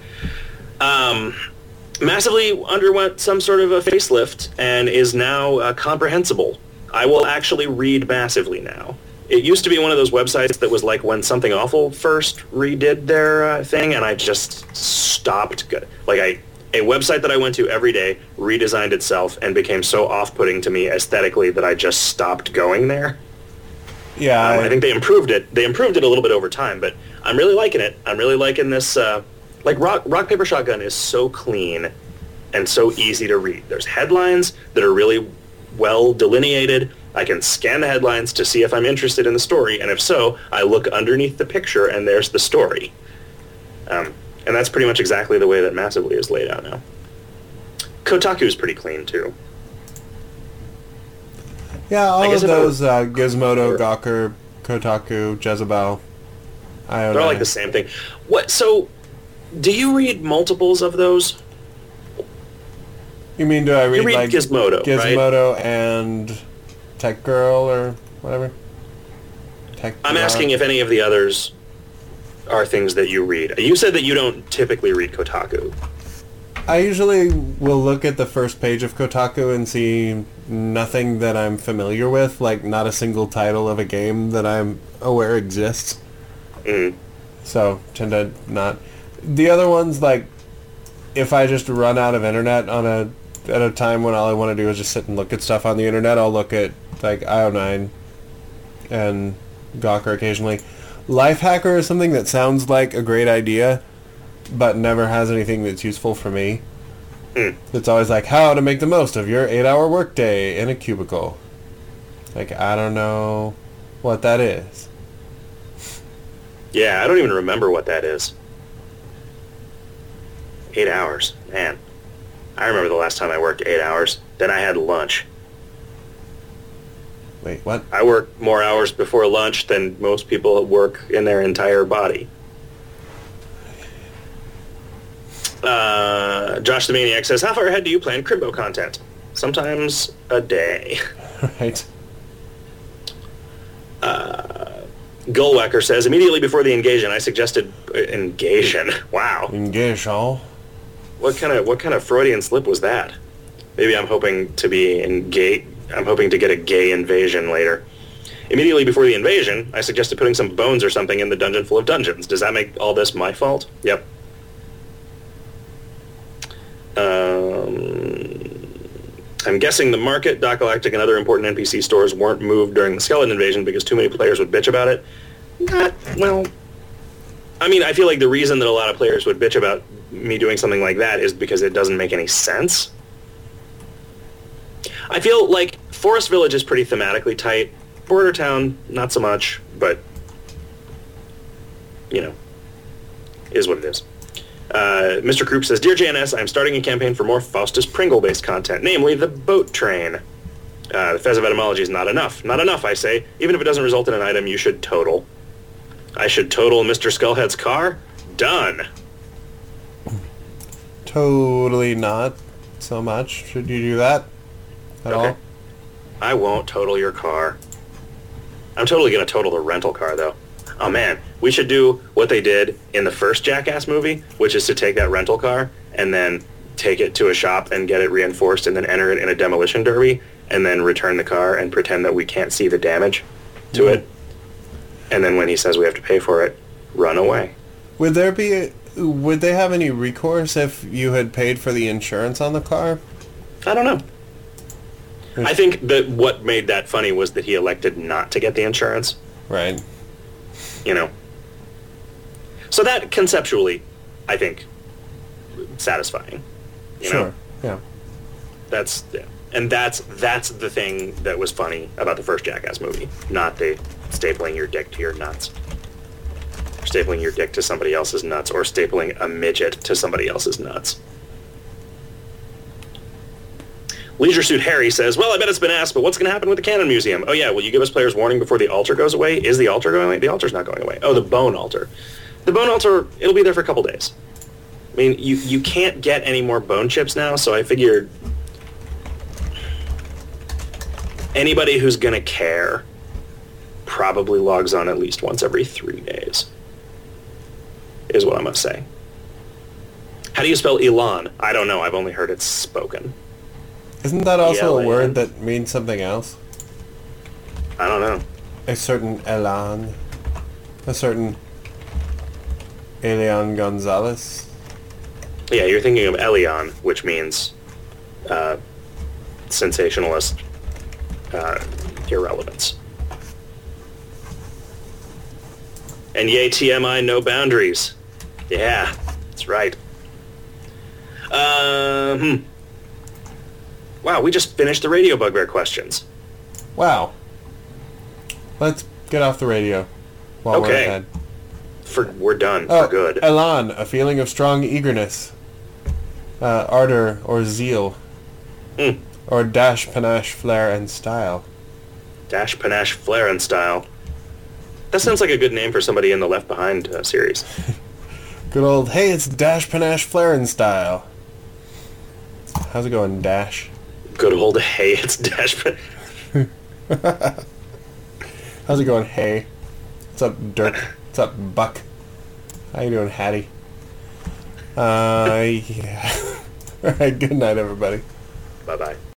Massively underwent some sort of a facelift and is now comprehensible. I will actually read Massively now. It used to be one of those websites that was like when Something Awful first redid their thing, and I just stopped. A website that I went to every day redesigned itself and became so off-putting to me aesthetically that I just stopped going there. Yeah, I think they improved it. They improved it a little bit over time, but I'm really liking it. I'm really liking this. Rock Paper Shotgun is so clean and so easy to read. There's headlines that are really well delineated. I can scan the headlines to see if I'm interested in the story, and if so, I look underneath the picture and there's the story. And that's pretty much exactly the way that Massively is laid out now. Kotaku is pretty clean too. Yeah, all of those Gizmodo, Gawker, Kotaku, Jezebel. They're all like the same thing. What? So, do you read multiples of those? You mean do I read, like Gizmodo, Gizmodo right? And Tech Girl or whatever? I'm asking if any of the others are things that you read. You said that you don't typically read Kotaku. I usually will look at the first page of Kotaku and see nothing that I'm familiar with, like not a single title of a game that I'm aware exists. Mm. So, tend to not. The other ones, like, if I just run out of internet at a time when all I want to do is just sit and look at stuff on the internet, I'll look at, like, IO9 and Gawker occasionally. Lifehacker is something that sounds like a great idea, but never has anything that's useful for me. Mm. It's always like, how to make the most of your 8-hour workday in a cubicle. Like, I don't know what that is. Yeah, I don't even remember what that is. 8 hours. Man. I remember the last time I worked 8 hours. Then I had lunch. Wait, what? I work more hours before lunch than most people work in their entire body. Josh the Maniac says, how far ahead do you plan Crimbo content? Sometimes a day. Right. Gullwhacker says, immediately before the engagement, I suggested... Wow. Engagement. What kind of Freudian slip was that? Maybe I'm hoping to I'm hoping to get a gay invasion later. Immediately before the invasion, I suggested putting some bones or something in the dungeon full of dungeons. Does that make all this my fault? Yep. I'm guessing the market, Doc Galactic, and other important NPC stores weren't moved during the skeleton invasion because too many players would bitch about it. Well, I mean, I feel like the reason that a lot of players would bitch about me doing something like that is because it doesn't make any sense. I feel like Forest Village is pretty thematically tight. Border Town, not so much, but, you know, is what it is. Mr. Krupp says, Dear JNS, I'm starting a campaign for more Faustus Pringle-based content, namely the boat train. The Fez of Etymology is not enough. Not enough, I say. Even if it doesn't result in an item, you should total. I should total Mr. Skullhead's car? Done. Totally not so much. Should you do that at all? I won't total your car. I'm totally going to total the rental car, though. Oh, man. We should do what they did in the first Jackass movie, which is to take that rental car and then take it to a shop and get it reinforced and then enter it in a demolition derby and then return the car and pretend that we can't see the damage to it. And then when he says we have to pay for it, run away. Would they have any recourse if you had paid for the insurance on the car? I don't know. I think that what made that funny was that he elected not to get the insurance. Right. You know. So that conceptually, I think, satisfying. You know? Yeah. And that's the thing that was funny about the first Jackass movie, not the stapling your dick to your nuts. Or stapling your dick to somebody else's nuts, or stapling a midget to somebody else's nuts. Leisure Suit Harry says, well, I bet it's been asked, but what's going to happen with the Cannon Museum? Oh, yeah, will you give us players warning before the altar goes away? Is the altar going away? The altar's not going away. Oh, the bone altar. The bone altar, it'll be there for a couple days. I mean, you can't get any more bone chips now, so I figured anybody who's going to care probably logs on at least once every 3 days, is what I must say. How do you spell Elan? I don't know. I've only heard it spoken. Isn't that also a ELAN? word that means something else? I don't know. A certain Elan. A certain Elian Gonzalez. Yeah, you're thinking of Elion, which means sensationalist irrelevance. And yay, TMI, no boundaries. Yeah, that's right. Wow, we just finished the Radio Bugbear questions. Wow. Let's get off the radio while we're Okay. ahead. We're done for good. Elan, a feeling of strong eagerness, ardor or zeal, or dash, panache, flair, and style. Dash, panache, flair, and style. That sounds like a good name for somebody in the Left Behind series. Good old, hey, it's dash, panache, flair, and style. How's it going, Dash? Good old, hey, it's Dash. How's it going, hey? What's up, Dirk? What's up, Buck? How you doing, Hattie? Yeah. Alright, good night, everybody. Bye-bye.